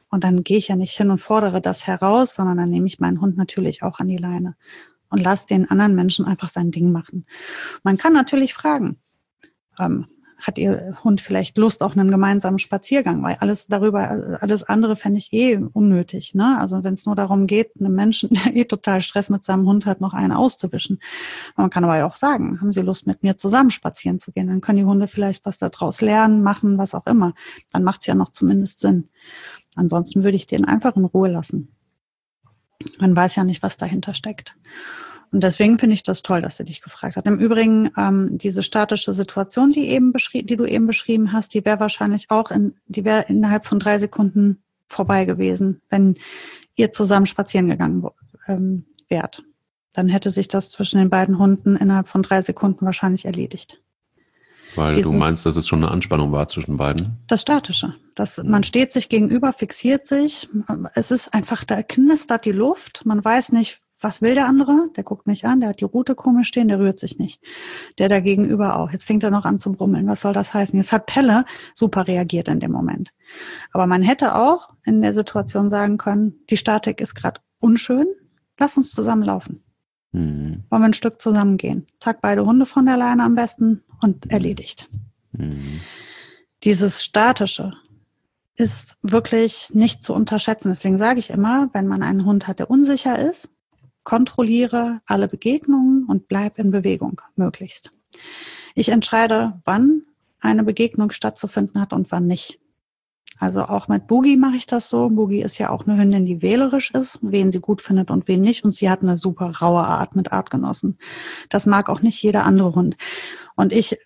[SPEAKER 2] Und dann gehe ich ja nicht hin und fordere das heraus, sondern dann nehme ich meinen Hund natürlich auch an die Leine und lasse den anderen Menschen einfach sein Ding machen. Man kann natürlich fragen, ähm, hat Ihr Hund vielleicht Lust auf einen gemeinsamen Spaziergang? Weil alles darüber, alles andere fände ich eh unnötig. Ne? Also wenn es nur darum geht, einem Menschen, der eh total Stress mit seinem Hund hat, noch einen auszuwischen. Man kann aber auch sagen, haben Sie Lust, mit mir zusammen spazieren zu gehen? Dann können die Hunde vielleicht was daraus lernen, machen, was auch immer. Dann macht es ja noch zumindest Sinn. Ansonsten würde ich den einfach in Ruhe lassen. Man weiß ja nicht, was dahinter steckt. Und deswegen finde ich das toll, dass er dich gefragt hat. Im Übrigen, ähm, diese statische Situation, die eben beschrie- die du eben beschrieben hast, die wäre wahrscheinlich auch in, die wäre innerhalb von drei Sekunden vorbei gewesen, wenn ihr zusammen spazieren gegangen ähm, wärt. Dann hätte sich das zwischen den beiden Hunden innerhalb von drei Sekunden wahrscheinlich erledigt.
[SPEAKER 1] Weil Dieses, du meinst, dass es schon eine Anspannung war zwischen beiden?
[SPEAKER 2] Das Statische. Das, mhm. Man steht sich gegenüber, fixiert sich. Es ist einfach, da knistert die Luft. Man weiß nicht, was will der andere? Der guckt nicht an, der hat die Rute komisch stehen, der rührt sich nicht. Der da gegenüber auch. Jetzt fängt er noch an zu brummeln. Was soll das heißen? Jetzt hat Pelle super reagiert in dem Moment. Aber man hätte auch in der Situation sagen können, die Statik ist gerade unschön, lass uns zusammenlaufen. Mhm. Wollen wir ein Stück zusammengehen? Zack, beide Hunde von der Leine am besten und erledigt. Mhm. Dieses Statische ist wirklich nicht zu unterschätzen. Deswegen sage ich immer, wenn man einen Hund hat, der unsicher ist, kontrolliere alle Begegnungen und bleib in Bewegung, möglichst. Ich entscheide, wann eine Begegnung stattzufinden hat und wann nicht. Also auch mit Boogie mache ich das so. Boogie ist ja auch eine Hündin, die wählerisch ist, wen sie gut findet und wen nicht. Und sie hat eine super raue Art mit Artgenossen. Das mag auch nicht jeder andere Hund. Und ich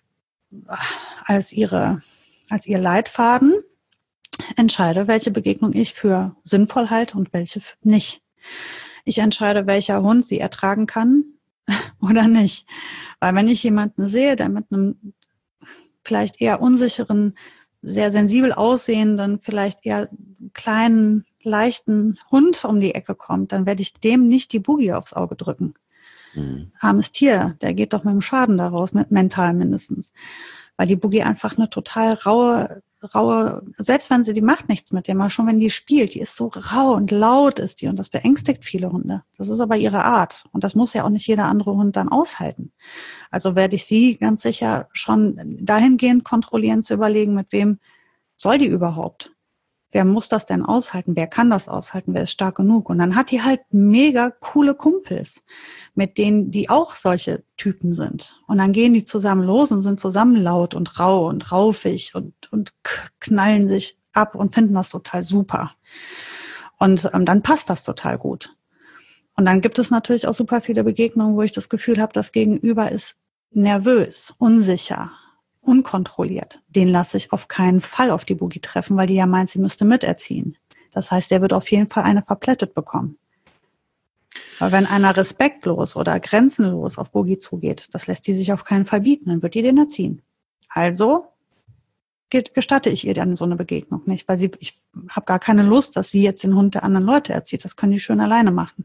[SPEAKER 2] als ihre, als ihr Leitfaden entscheide, welche Begegnung ich für sinnvoll halte und welche nicht. Ich entscheide, welcher Hund sie ertragen kann oder nicht. Weil wenn ich jemanden sehe, der mit einem vielleicht eher unsicheren, sehr sensibel aussehenden, vielleicht eher kleinen, leichten Hund um die Ecke kommt, dann werde ich dem nicht die Boogie aufs Auge drücken. Mhm. Armes Tier, der geht doch mit dem Schaden daraus, mit mental mindestens. Weil die Boogie einfach eine total raue, raue, selbst wenn sie, die macht nichts mit dem, aber schon wenn die spielt, die ist so rau und laut ist die und das beängstigt viele Hunde. Das ist aber ihre Art und das muss ja auch nicht jeder andere Hund dann aushalten. Also werde ich sie ganz sicher schon dahingehend kontrollieren, zu überlegen, mit wem soll die überhaupt? Wer muss das denn aushalten? Wer kann das aushalten? Wer ist stark genug? Und dann hat die halt mega coole Kumpels, mit denen die auch solche Typen sind. Und dann gehen die zusammen los und sind zusammen laut und rau und raufig und, und knallen sich ab und finden das total super. Und ähm, dann passt das total gut. Und dann gibt es natürlich auch super viele Begegnungen, wo ich das Gefühl habe, das Gegenüber ist nervös, unsicher, unkontrolliert. Den lasse ich auf keinen Fall auf die Boogie treffen, weil die ja meint, sie müsste miterziehen. Das heißt, der wird auf jeden Fall eine verplättet bekommen. Weil wenn einer respektlos oder grenzenlos auf Boogie zugeht, das lässt die sich auf keinen Fall bieten, dann wird die den erziehen. Also gestatte ich ihr dann so eine Begegnung nicht, weil sie, ich habe gar keine Lust, dass sie jetzt den Hund der anderen Leute erzieht. Das können die schön alleine machen.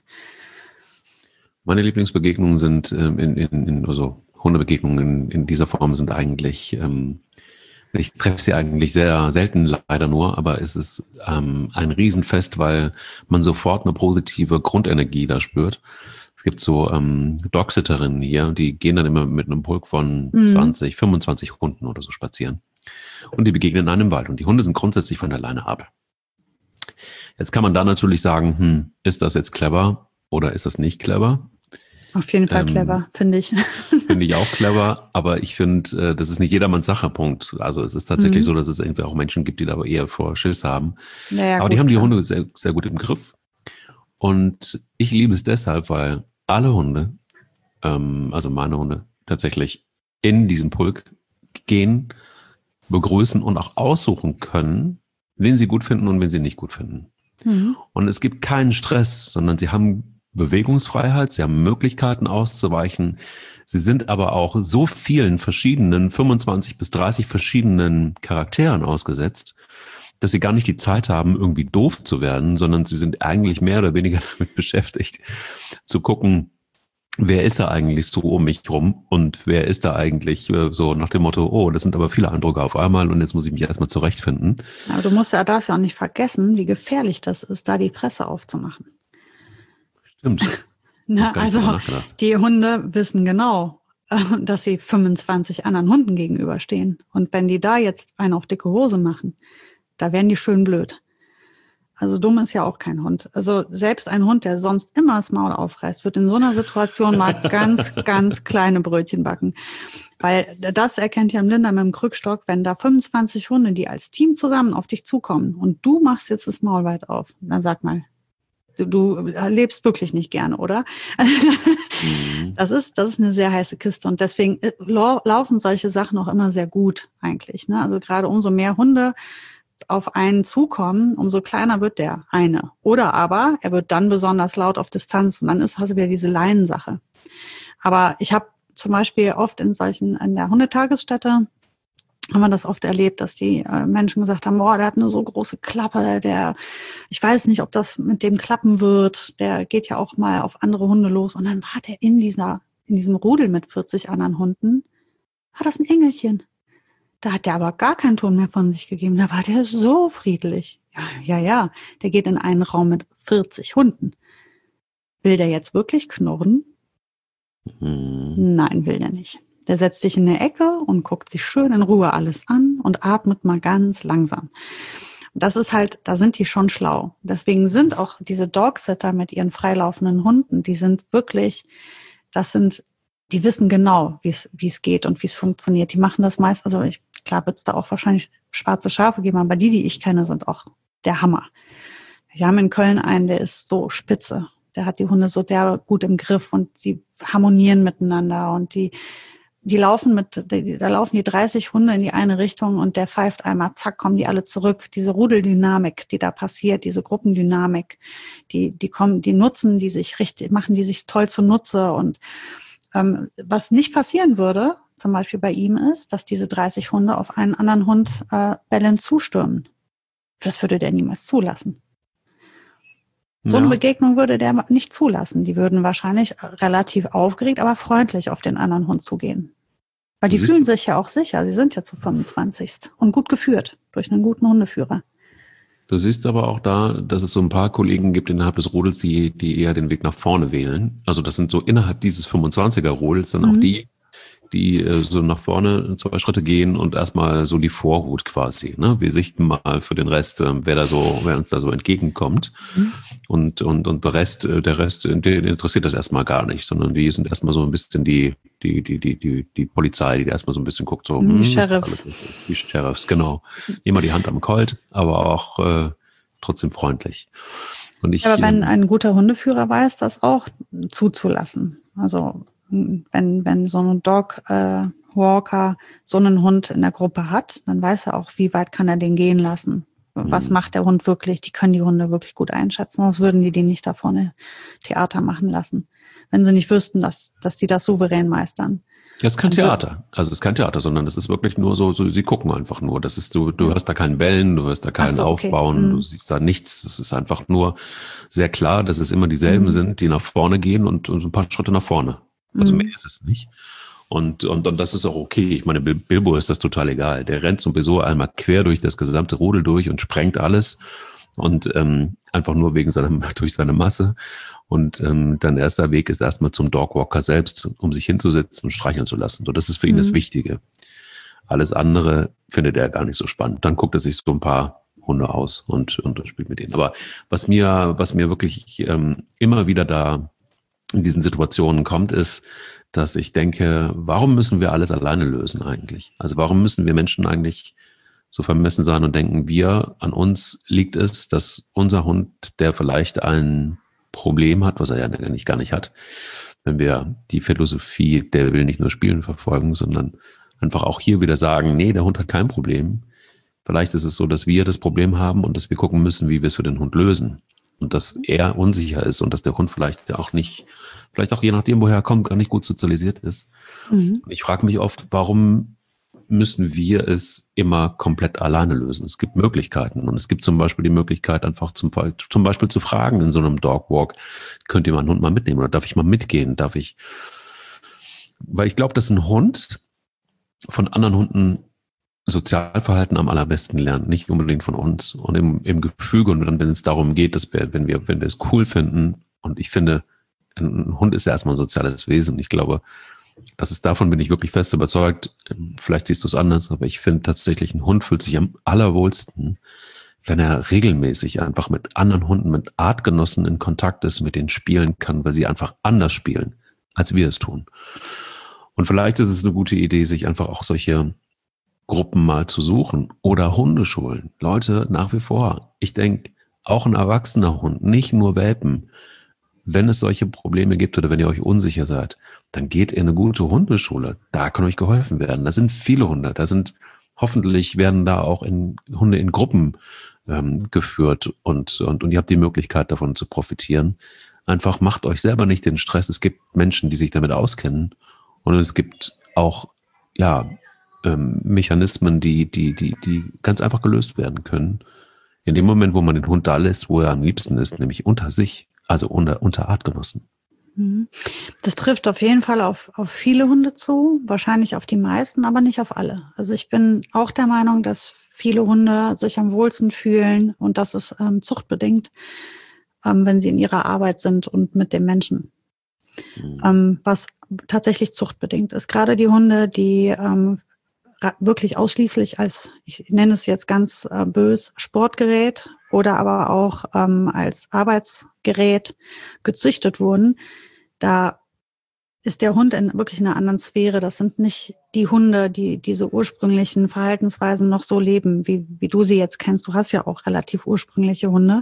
[SPEAKER 1] Meine Lieblingsbegegnungen sind ähm, in, in, in also Hundebegegnungen in, in dieser Form sind eigentlich, ähm, ich treffe sie eigentlich sehr selten leider nur, aber es ist ähm, ein Riesenfest, weil man sofort eine positive Grundenergie da spürt. Es gibt so ähm, Dogsitterinnen hier, die gehen dann immer mit einem Pulk von mhm. zwanzig, fünfundzwanzig Hunden oder so spazieren. Und die begegnen einem im Wald. Und die Hunde sind grundsätzlich von der Leine ab. Jetzt kann man da natürlich sagen, hm, ist das jetzt clever oder ist das nicht clever?
[SPEAKER 2] Auf jeden Fall ähm, clever, finde ich.
[SPEAKER 1] Finde ich auch clever, aber ich finde, äh, das ist nicht jedermanns Sache, Punkt. Also es ist tatsächlich mhm. so, dass es irgendwie auch Menschen gibt, die da aber eher vor Schiss haben. Naja, aber gut, die haben die klar. Hunde sehr, sehr gut im Griff. Und ich liebe es deshalb, weil alle Hunde, ähm, also meine Hunde, tatsächlich in diesen Pulk gehen, begrüßen und auch aussuchen können, wen sie gut finden und wen sie nicht gut finden. Mhm. Und es gibt keinen Stress, sondern sie haben Bewegungsfreiheit, sie haben Möglichkeiten auszuweichen. Sie sind aber auch so vielen verschiedenen, fünfundzwanzig bis dreißig verschiedenen Charakteren ausgesetzt, dass sie gar nicht die Zeit haben, irgendwie doof zu werden, sondern sie sind eigentlich mehr oder weniger damit beschäftigt, zu gucken, wer ist da eigentlich so um mich rum und wer ist da eigentlich äh, so nach dem Motto, oh, das sind aber viele Eindrücke auf einmal und jetzt muss ich mich erstmal zurechtfinden.
[SPEAKER 2] Aber du musst ja das ja auch nicht vergessen, wie gefährlich das ist, da die Fresse aufzumachen.
[SPEAKER 1] Stimmt.
[SPEAKER 2] Na, also die Hunde wissen genau, dass sie fünfundzwanzig anderen Hunden gegenüberstehen. Und wenn die da jetzt einen auf dicke Hose machen, da werden die schön blöd. Also dumm ist ja auch kein Hund. Also selbst ein Hund, der sonst immer das Maul aufreißt, wird in so einer Situation mal ganz, ganz kleine Brötchen backen. Weil das erkennt ja ein Blinder mit dem Krückstock, wenn da fünfundzwanzig Hunde, die als Team zusammen auf dich zukommen und du machst jetzt das Maul weit auf, dann sag mal, du, du lebst wirklich nicht gerne, oder? Das ist, das ist eine sehr heiße Kiste und deswegen laufen solche Sachen auch immer sehr gut eigentlich. Ne? Also gerade umso mehr Hunde auf einen zukommen, umso kleiner wird der eine. Oder aber er wird dann besonders laut auf Distanz und dann ist, hast du wieder diese Leinensache. Aber ich habe zum Beispiel oft in solchen, in der Hundetagesstätte, haben wir das oft erlebt, dass die äh, Menschen gesagt haben, boah, der hat eine so große Klappe, der, der, ich weiß nicht, ob das mit dem klappen wird, der geht ja auch mal auf andere Hunde los. Und dann war der in dieser, in diesem Rudel mit vierzig anderen Hunden, war das ein Engelchen. Da hat der aber gar keinen Ton mehr von sich gegeben. Da war der so friedlich. Ja, ja, ja. Der geht in einen Raum mit vierzig Hunden. Will der jetzt wirklich knurren? Mhm. Nein, will der nicht. Der setzt sich in eine Ecke und guckt sich schön in Ruhe alles an und atmet mal ganz langsam. Das ist halt, da sind die schon schlau. Deswegen sind auch diese Dogsitter mit ihren freilaufenden Hunden, die sind wirklich, das sind, die wissen genau, wie es, wie es geht und wie es funktioniert. Die machen das meist, also ich, klar wird es da auch wahrscheinlich schwarze Schafe geben, aber die, die ich kenne, sind auch der Hammer. Wir haben in Köln einen, der ist so spitze. Der hat die Hunde so der gut im Griff und die harmonieren miteinander und die, die laufen mit, die, da laufen die dreißig Hunde in die eine Richtung und der pfeift einmal, zack, kommen die alle zurück. Diese Rudeldynamik, die da passiert, diese Gruppendynamik, die, die kommen, die nutzen die sich richtig, machen die sich toll zunutze und ähm, was nicht passieren würde, zum Beispiel bei ihm ist, dass diese dreißig Hunde auf einen anderen Hund äh, bellend zustürmen. Das würde der niemals zulassen. So eine ja. Begegnung würde der nicht zulassen. Die würden wahrscheinlich relativ aufgeregt, aber freundlich auf den anderen Hund zugehen. Weil die fühlen sich ja auch sicher. Sie sind ja zu fünfundzwanzig und gut geführt durch einen guten Hundeführer.
[SPEAKER 1] Du siehst aber auch da, dass es so ein paar Kollegen gibt innerhalb des Rudels, die, die eher den Weg nach vorne wählen. Also das sind so innerhalb dieses fünfundzwanziger-Rudels dann mhm. auch die, die äh, so nach vorne zwei Schritte gehen und erstmal so die Vorhut quasi. Ne? Wir sichten mal für den Rest, äh, wer da so, wer uns da so entgegenkommt. Mhm. Und, und, und der Rest, äh, der Rest, den interessiert das erstmal gar nicht, sondern die sind erstmal so ein bisschen die, die, die, die, die, die Polizei, die da erstmal so ein bisschen guckt, so,
[SPEAKER 2] die
[SPEAKER 1] hm,
[SPEAKER 2] Sheriffs.
[SPEAKER 1] Die Sheriffs, genau. Immer die Hand am Colt, aber auch äh, trotzdem freundlich. Und ich,
[SPEAKER 2] aber wenn ein guter Hundeführer weiß, das auch zuzulassen. Also wenn, wenn so ein Dog äh, Walker so einen Hund in der Gruppe hat, dann weiß er auch, wie weit kann er den gehen lassen. Was macht der Hund wirklich? Die können die Hunde wirklich gut einschätzen, sonst würden die die nicht da vorne Theater machen lassen, wenn sie nicht wüssten, dass, dass die das souverän meistern.
[SPEAKER 1] Das ist kein Theater. Also es ist kein Theater, sondern es ist wirklich nur so, so sie gucken einfach nur. Das ist, du, du hörst da keinen Bellen, du hörst da keinen so, okay. Aufbauen, mhm. du siehst da nichts. Es ist einfach nur sehr klar, dass es immer dieselben mhm. sind, die nach vorne gehen und, und ein paar Schritte nach vorne. Also mhm. mehr ist es nicht. Und, und, und das ist auch okay. Ich meine, Bilbo ist das total egal. Der rennt sowieso einmal quer durch das gesamte Rudel durch und sprengt alles. Und ähm, einfach nur wegen seiner, durch seine Masse. Und ähm, dein erster Weg ist erstmal zum Dogwalker selbst, um sich hinzusetzen und streicheln zu lassen. So, das ist für ihn mhm. das Wichtige. Alles andere findet er gar nicht so spannend. Dann guckt er sich so ein paar Hunde aus und, und spielt mit denen. Aber was mir, was mir wirklich ähm, immer wieder da in diesen Situationen kommt, ist, dass ich denke, warum müssen wir alles alleine lösen eigentlich? Also warum müssen wir Menschen eigentlich so vermessen sein und denken, wir, an uns liegt es, dass unser Hund, der vielleicht ein Problem hat, was er ja eigentlich gar nicht hat, wenn wir die Philosophie, der will nicht nur spielen, verfolgen, sondern einfach auch hier wieder sagen, nee, der Hund hat kein Problem. Vielleicht ist es so, dass wir das Problem haben und dass wir gucken müssen, wie wir es für den Hund lösen. Und dass er unsicher ist und dass der Hund vielleicht auch nicht, vielleicht auch je nachdem, woher er kommt, gar nicht gut sozialisiert ist. Mhm. Ich frage mich oft, warum müssen wir es immer komplett alleine lösen. Es gibt Möglichkeiten und es gibt zum Beispiel die Möglichkeit, einfach zum, zum Beispiel zu fragen in so einem Dogwalk, könnt ihr meinen Hund mal mitnehmen oder darf ich mal mitgehen? Darf ich? Weil ich glaube, dass ein Hund von anderen Hunden Sozialverhalten am allerbesten lernt, nicht unbedingt von uns. Und im, im Gefüge und dann, wenn es darum geht, dass wir, wenn wir, wenn wir es cool finden, und ich finde, ein Hund ist ja erstmal ein soziales Wesen. Ich glaube, das ist, davon bin ich wirklich fest überzeugt. Vielleicht siehst du es anders, aber ich finde tatsächlich, ein Hund fühlt sich am allerwohlsten, wenn er regelmäßig einfach mit anderen Hunden, mit Artgenossen in Kontakt ist, mit denen spielen kann, weil sie einfach anders spielen, als wir es tun. Und vielleicht ist es eine gute Idee, sich einfach auch solche Gruppen mal zu suchen oder Hundeschulen. Leute, nach wie vor, ich denke, auch ein erwachsener Hund, nicht nur Welpen, wenn es solche Probleme gibt oder wenn ihr euch unsicher seid, dann geht in eine gute Hundeschule. Da kann euch geholfen werden. Da sind viele Hunde. Da sind, hoffentlich werden da auch in, Hunde in Gruppen ähm, geführt und, und, und ihr habt die Möglichkeit davon zu profitieren. Einfach macht euch selber nicht den Stress. Es gibt Menschen, die sich damit auskennen und es gibt auch, ja, ähm, Mechanismen, die, die, die, die ganz einfach gelöst werden können. In dem Moment, wo man den Hund da lässt, wo er am liebsten ist, nämlich unter sich, also unter, unter Artgenossen.
[SPEAKER 2] Das trifft auf jeden Fall auf, auf viele Hunde zu, wahrscheinlich auf die meisten, aber nicht auf alle. Also ich bin auch der Meinung, dass viele Hunde sich am wohlsten fühlen und das ist ähm, zuchtbedingt, ähm, wenn sie in ihrer Arbeit sind und mit dem Menschen. Mhm. Ähm, was tatsächlich zuchtbedingt ist. Gerade die Hunde, die ähm, wirklich ausschließlich als, ich nenne es jetzt ganz äh, bös, Sportgerät oder aber auch ähm, als Arbeitsgerät gezüchtet wurden, da ist der Hund in wirklich einer anderen Sphäre. Das sind nicht die Hunde, die diese ursprünglichen Verhaltensweisen noch so leben, wie, wie du sie jetzt kennst. Du hast ja auch relativ ursprüngliche Hunde.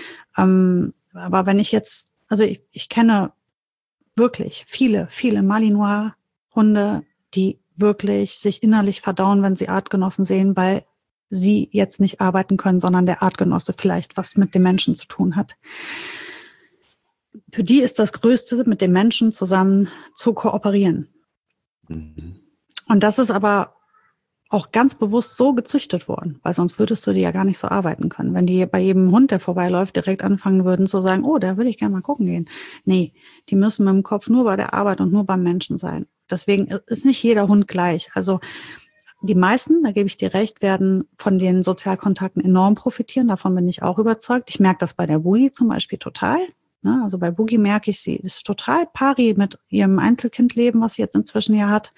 [SPEAKER 2] Ähm, aber wenn ich jetzt, also ich, ich kenne wirklich viele, viele Malinois-Hunde, die wirklich sich innerlich verdauen, wenn sie Artgenossen sehen, weil sie jetzt nicht arbeiten können, sondern der Artgenosse vielleicht was mit dem Menschen zu tun hat. Für die ist das Größte, mit dem Menschen zusammen zu kooperieren. Mhm. Und das ist aber auch ganz bewusst so gezüchtet worden, weil sonst würdest du die ja gar nicht so arbeiten können. Wenn die bei jedem Hund, der vorbeiläuft, direkt anfangen würden zu sagen, oh, da würde ich gerne mal gucken gehen. Nee, die müssen mit dem Kopf nur bei der Arbeit und nur beim Menschen sein. Deswegen ist nicht jeder Hund gleich. Also die meisten, da gebe ich dir recht, werden von den Sozialkontakten enorm profitieren. Davon bin ich auch überzeugt. Ich merke das bei der Boogie zum Beispiel total. Also bei Boogie merke ich, sie ist total pari mit ihrem Einzelkindleben, was sie jetzt inzwischen ja hat.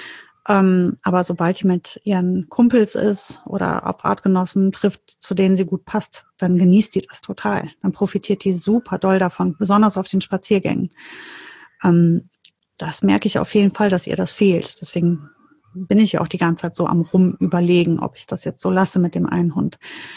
[SPEAKER 2] Ähm, aber sobald sie mit ihren Kumpels ist oder auf Artgenossen trifft, zu denen sie gut passt, dann genießt die das total. Dann profitiert die super doll davon, besonders auf den Spaziergängen. Ähm, das merke ich auf jeden Fall, dass ihr das fehlt. Deswegen bin ich ja auch die ganze Zeit so am Rumüberlegen, ob ich das jetzt so lasse mit dem einen Hund.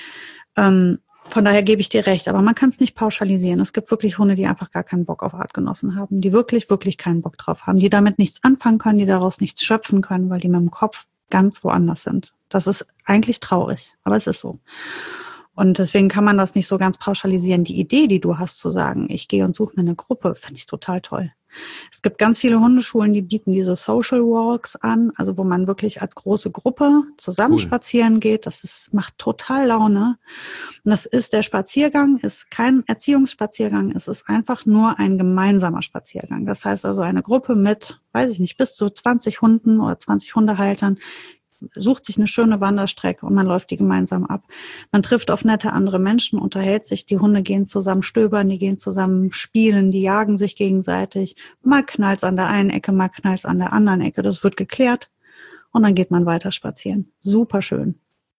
[SPEAKER 2] Ähm, Von daher gebe ich dir recht, aber man kann es nicht pauschalisieren. Es gibt wirklich Hunde, die einfach gar keinen Bock auf Artgenossen haben, die wirklich, wirklich keinen Bock drauf haben, die damit nichts anfangen können, die daraus nichts schöpfen können, weil die mit dem Kopf ganz woanders sind. Das ist eigentlich traurig, aber es ist so. Und deswegen kann man das nicht so ganz pauschalisieren. Die Idee, die du hast, zu sagen, ich gehe und suche mir eine Gruppe, finde ich total toll. Es gibt ganz viele Hundeschulen, die bieten diese Social Walks an, also wo man wirklich als große Gruppe zusammen cool. spazieren geht. Das ist, macht total Laune. Und das ist der Spaziergang, ist kein Erziehungsspaziergang, es ist einfach nur ein gemeinsamer Spaziergang. Das heißt also eine Gruppe mit, weiß ich nicht, bis zu zwanzig Hunden oder zwanzig Hundehaltern sucht sich eine schöne Wanderstrecke und man läuft die gemeinsam ab. Man trifft auf nette andere Menschen, unterhält sich, die Hunde gehen zusammen stöbern, die gehen zusammen spielen, die jagen sich gegenseitig. Mal knallt's an der einen Ecke, mal knallt's an der anderen Ecke. Das wird geklärt und dann geht man weiter spazieren. Super schön.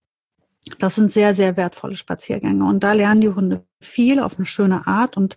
[SPEAKER 2] Das sind sehr, sehr wertvolle Spaziergänge und da lernen die Hunde viel auf eine schöne Art und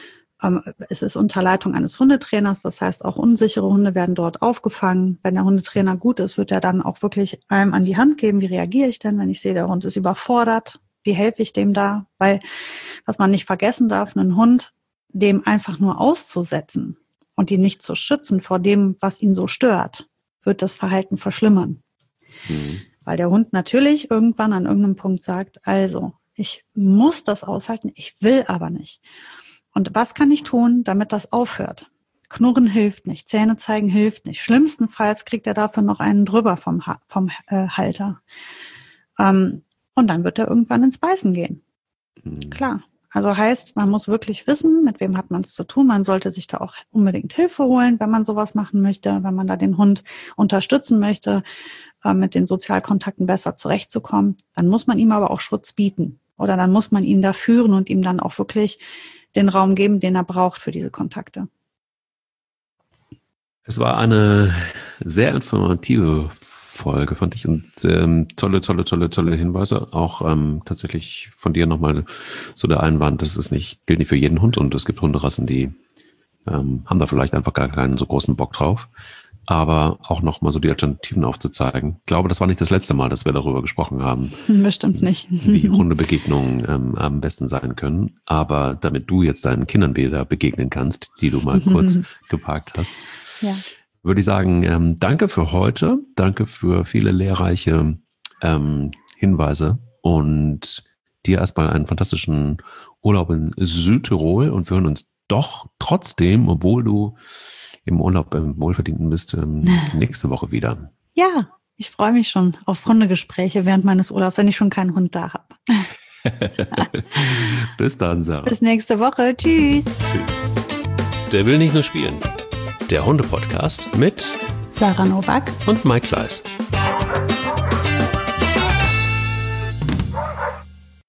[SPEAKER 2] es ist unter Leitung eines Hundetrainers, das heißt, auch unsichere Hunde werden dort aufgefangen. Wenn der Hundetrainer gut ist, wird er dann auch wirklich einem an die Hand geben, wie reagiere ich denn, wenn ich sehe, der Hund ist überfordert, wie helfe ich dem da? Weil, was man nicht vergessen darf, einen Hund, dem einfach nur auszusetzen und ihn nicht zu schützen vor dem, was ihn so stört, wird das Verhalten verschlimmern. Mhm. Weil der Hund natürlich irgendwann an irgendeinem Punkt sagt, also, ich muss das aushalten, ich will aber nicht. Und was kann ich tun, damit das aufhört? Knurren hilft nicht, Zähne zeigen hilft nicht. Schlimmstenfalls kriegt er dafür noch einen drüber vom, vom äh, Halter. Ähm, und dann wird er irgendwann ins Beißen gehen. Mhm. Klar. Also heißt, man muss wirklich wissen, mit wem hat man es zu tun. Man sollte sich da auch unbedingt Hilfe holen, wenn man sowas machen möchte, wenn man da den Hund unterstützen möchte, äh, mit den Sozialkontakten besser zurechtzukommen. Dann muss man ihm aber auch Schutz bieten. Oder dann muss man ihn da führen und ihm dann auch wirklich den Raum geben, den er braucht für diese Kontakte.
[SPEAKER 1] Es war eine sehr informative Folge, fand ich, und ähm, tolle, tolle, tolle, tolle Hinweise. Auch ähm, tatsächlich von dir nochmal so der Einwand, das ist nicht, gilt nicht für jeden Hund, und es gibt Hunderassen, die ähm, haben da vielleicht einfach gar keinen so großen Bock drauf. Aber auch nochmal so die Alternativen aufzuzeigen. Ich glaube, das war nicht das letzte Mal, dass wir darüber gesprochen haben.
[SPEAKER 2] Bestimmt nicht.
[SPEAKER 1] Wie Hundebegegnungen ähm, am besten sein können. Aber damit du jetzt deinen Kindern wieder begegnen kannst, die du mal kurz geparkt hast,
[SPEAKER 2] ja.
[SPEAKER 1] würde ich sagen, ähm, danke für heute. Danke für viele lehrreiche ähm, Hinweise. Und dir erstmal einen fantastischen Urlaub in Südtirol. Und wir hören uns doch trotzdem, obwohl du im Urlaub im Wohlverdienten bist, ähm, nächste Woche wieder.
[SPEAKER 2] Ja, ich freue mich schon auf Hundegespräche während meines Urlaubs, wenn ich schon keinen Hund da habe.
[SPEAKER 1] Bis dann, Sarah.
[SPEAKER 2] Bis nächste Woche. Tschüss.
[SPEAKER 1] Tschüss. Der will nicht nur spielen. Der Hunde-Podcast mit
[SPEAKER 2] Sarah Novak
[SPEAKER 1] und Mike Kleiss.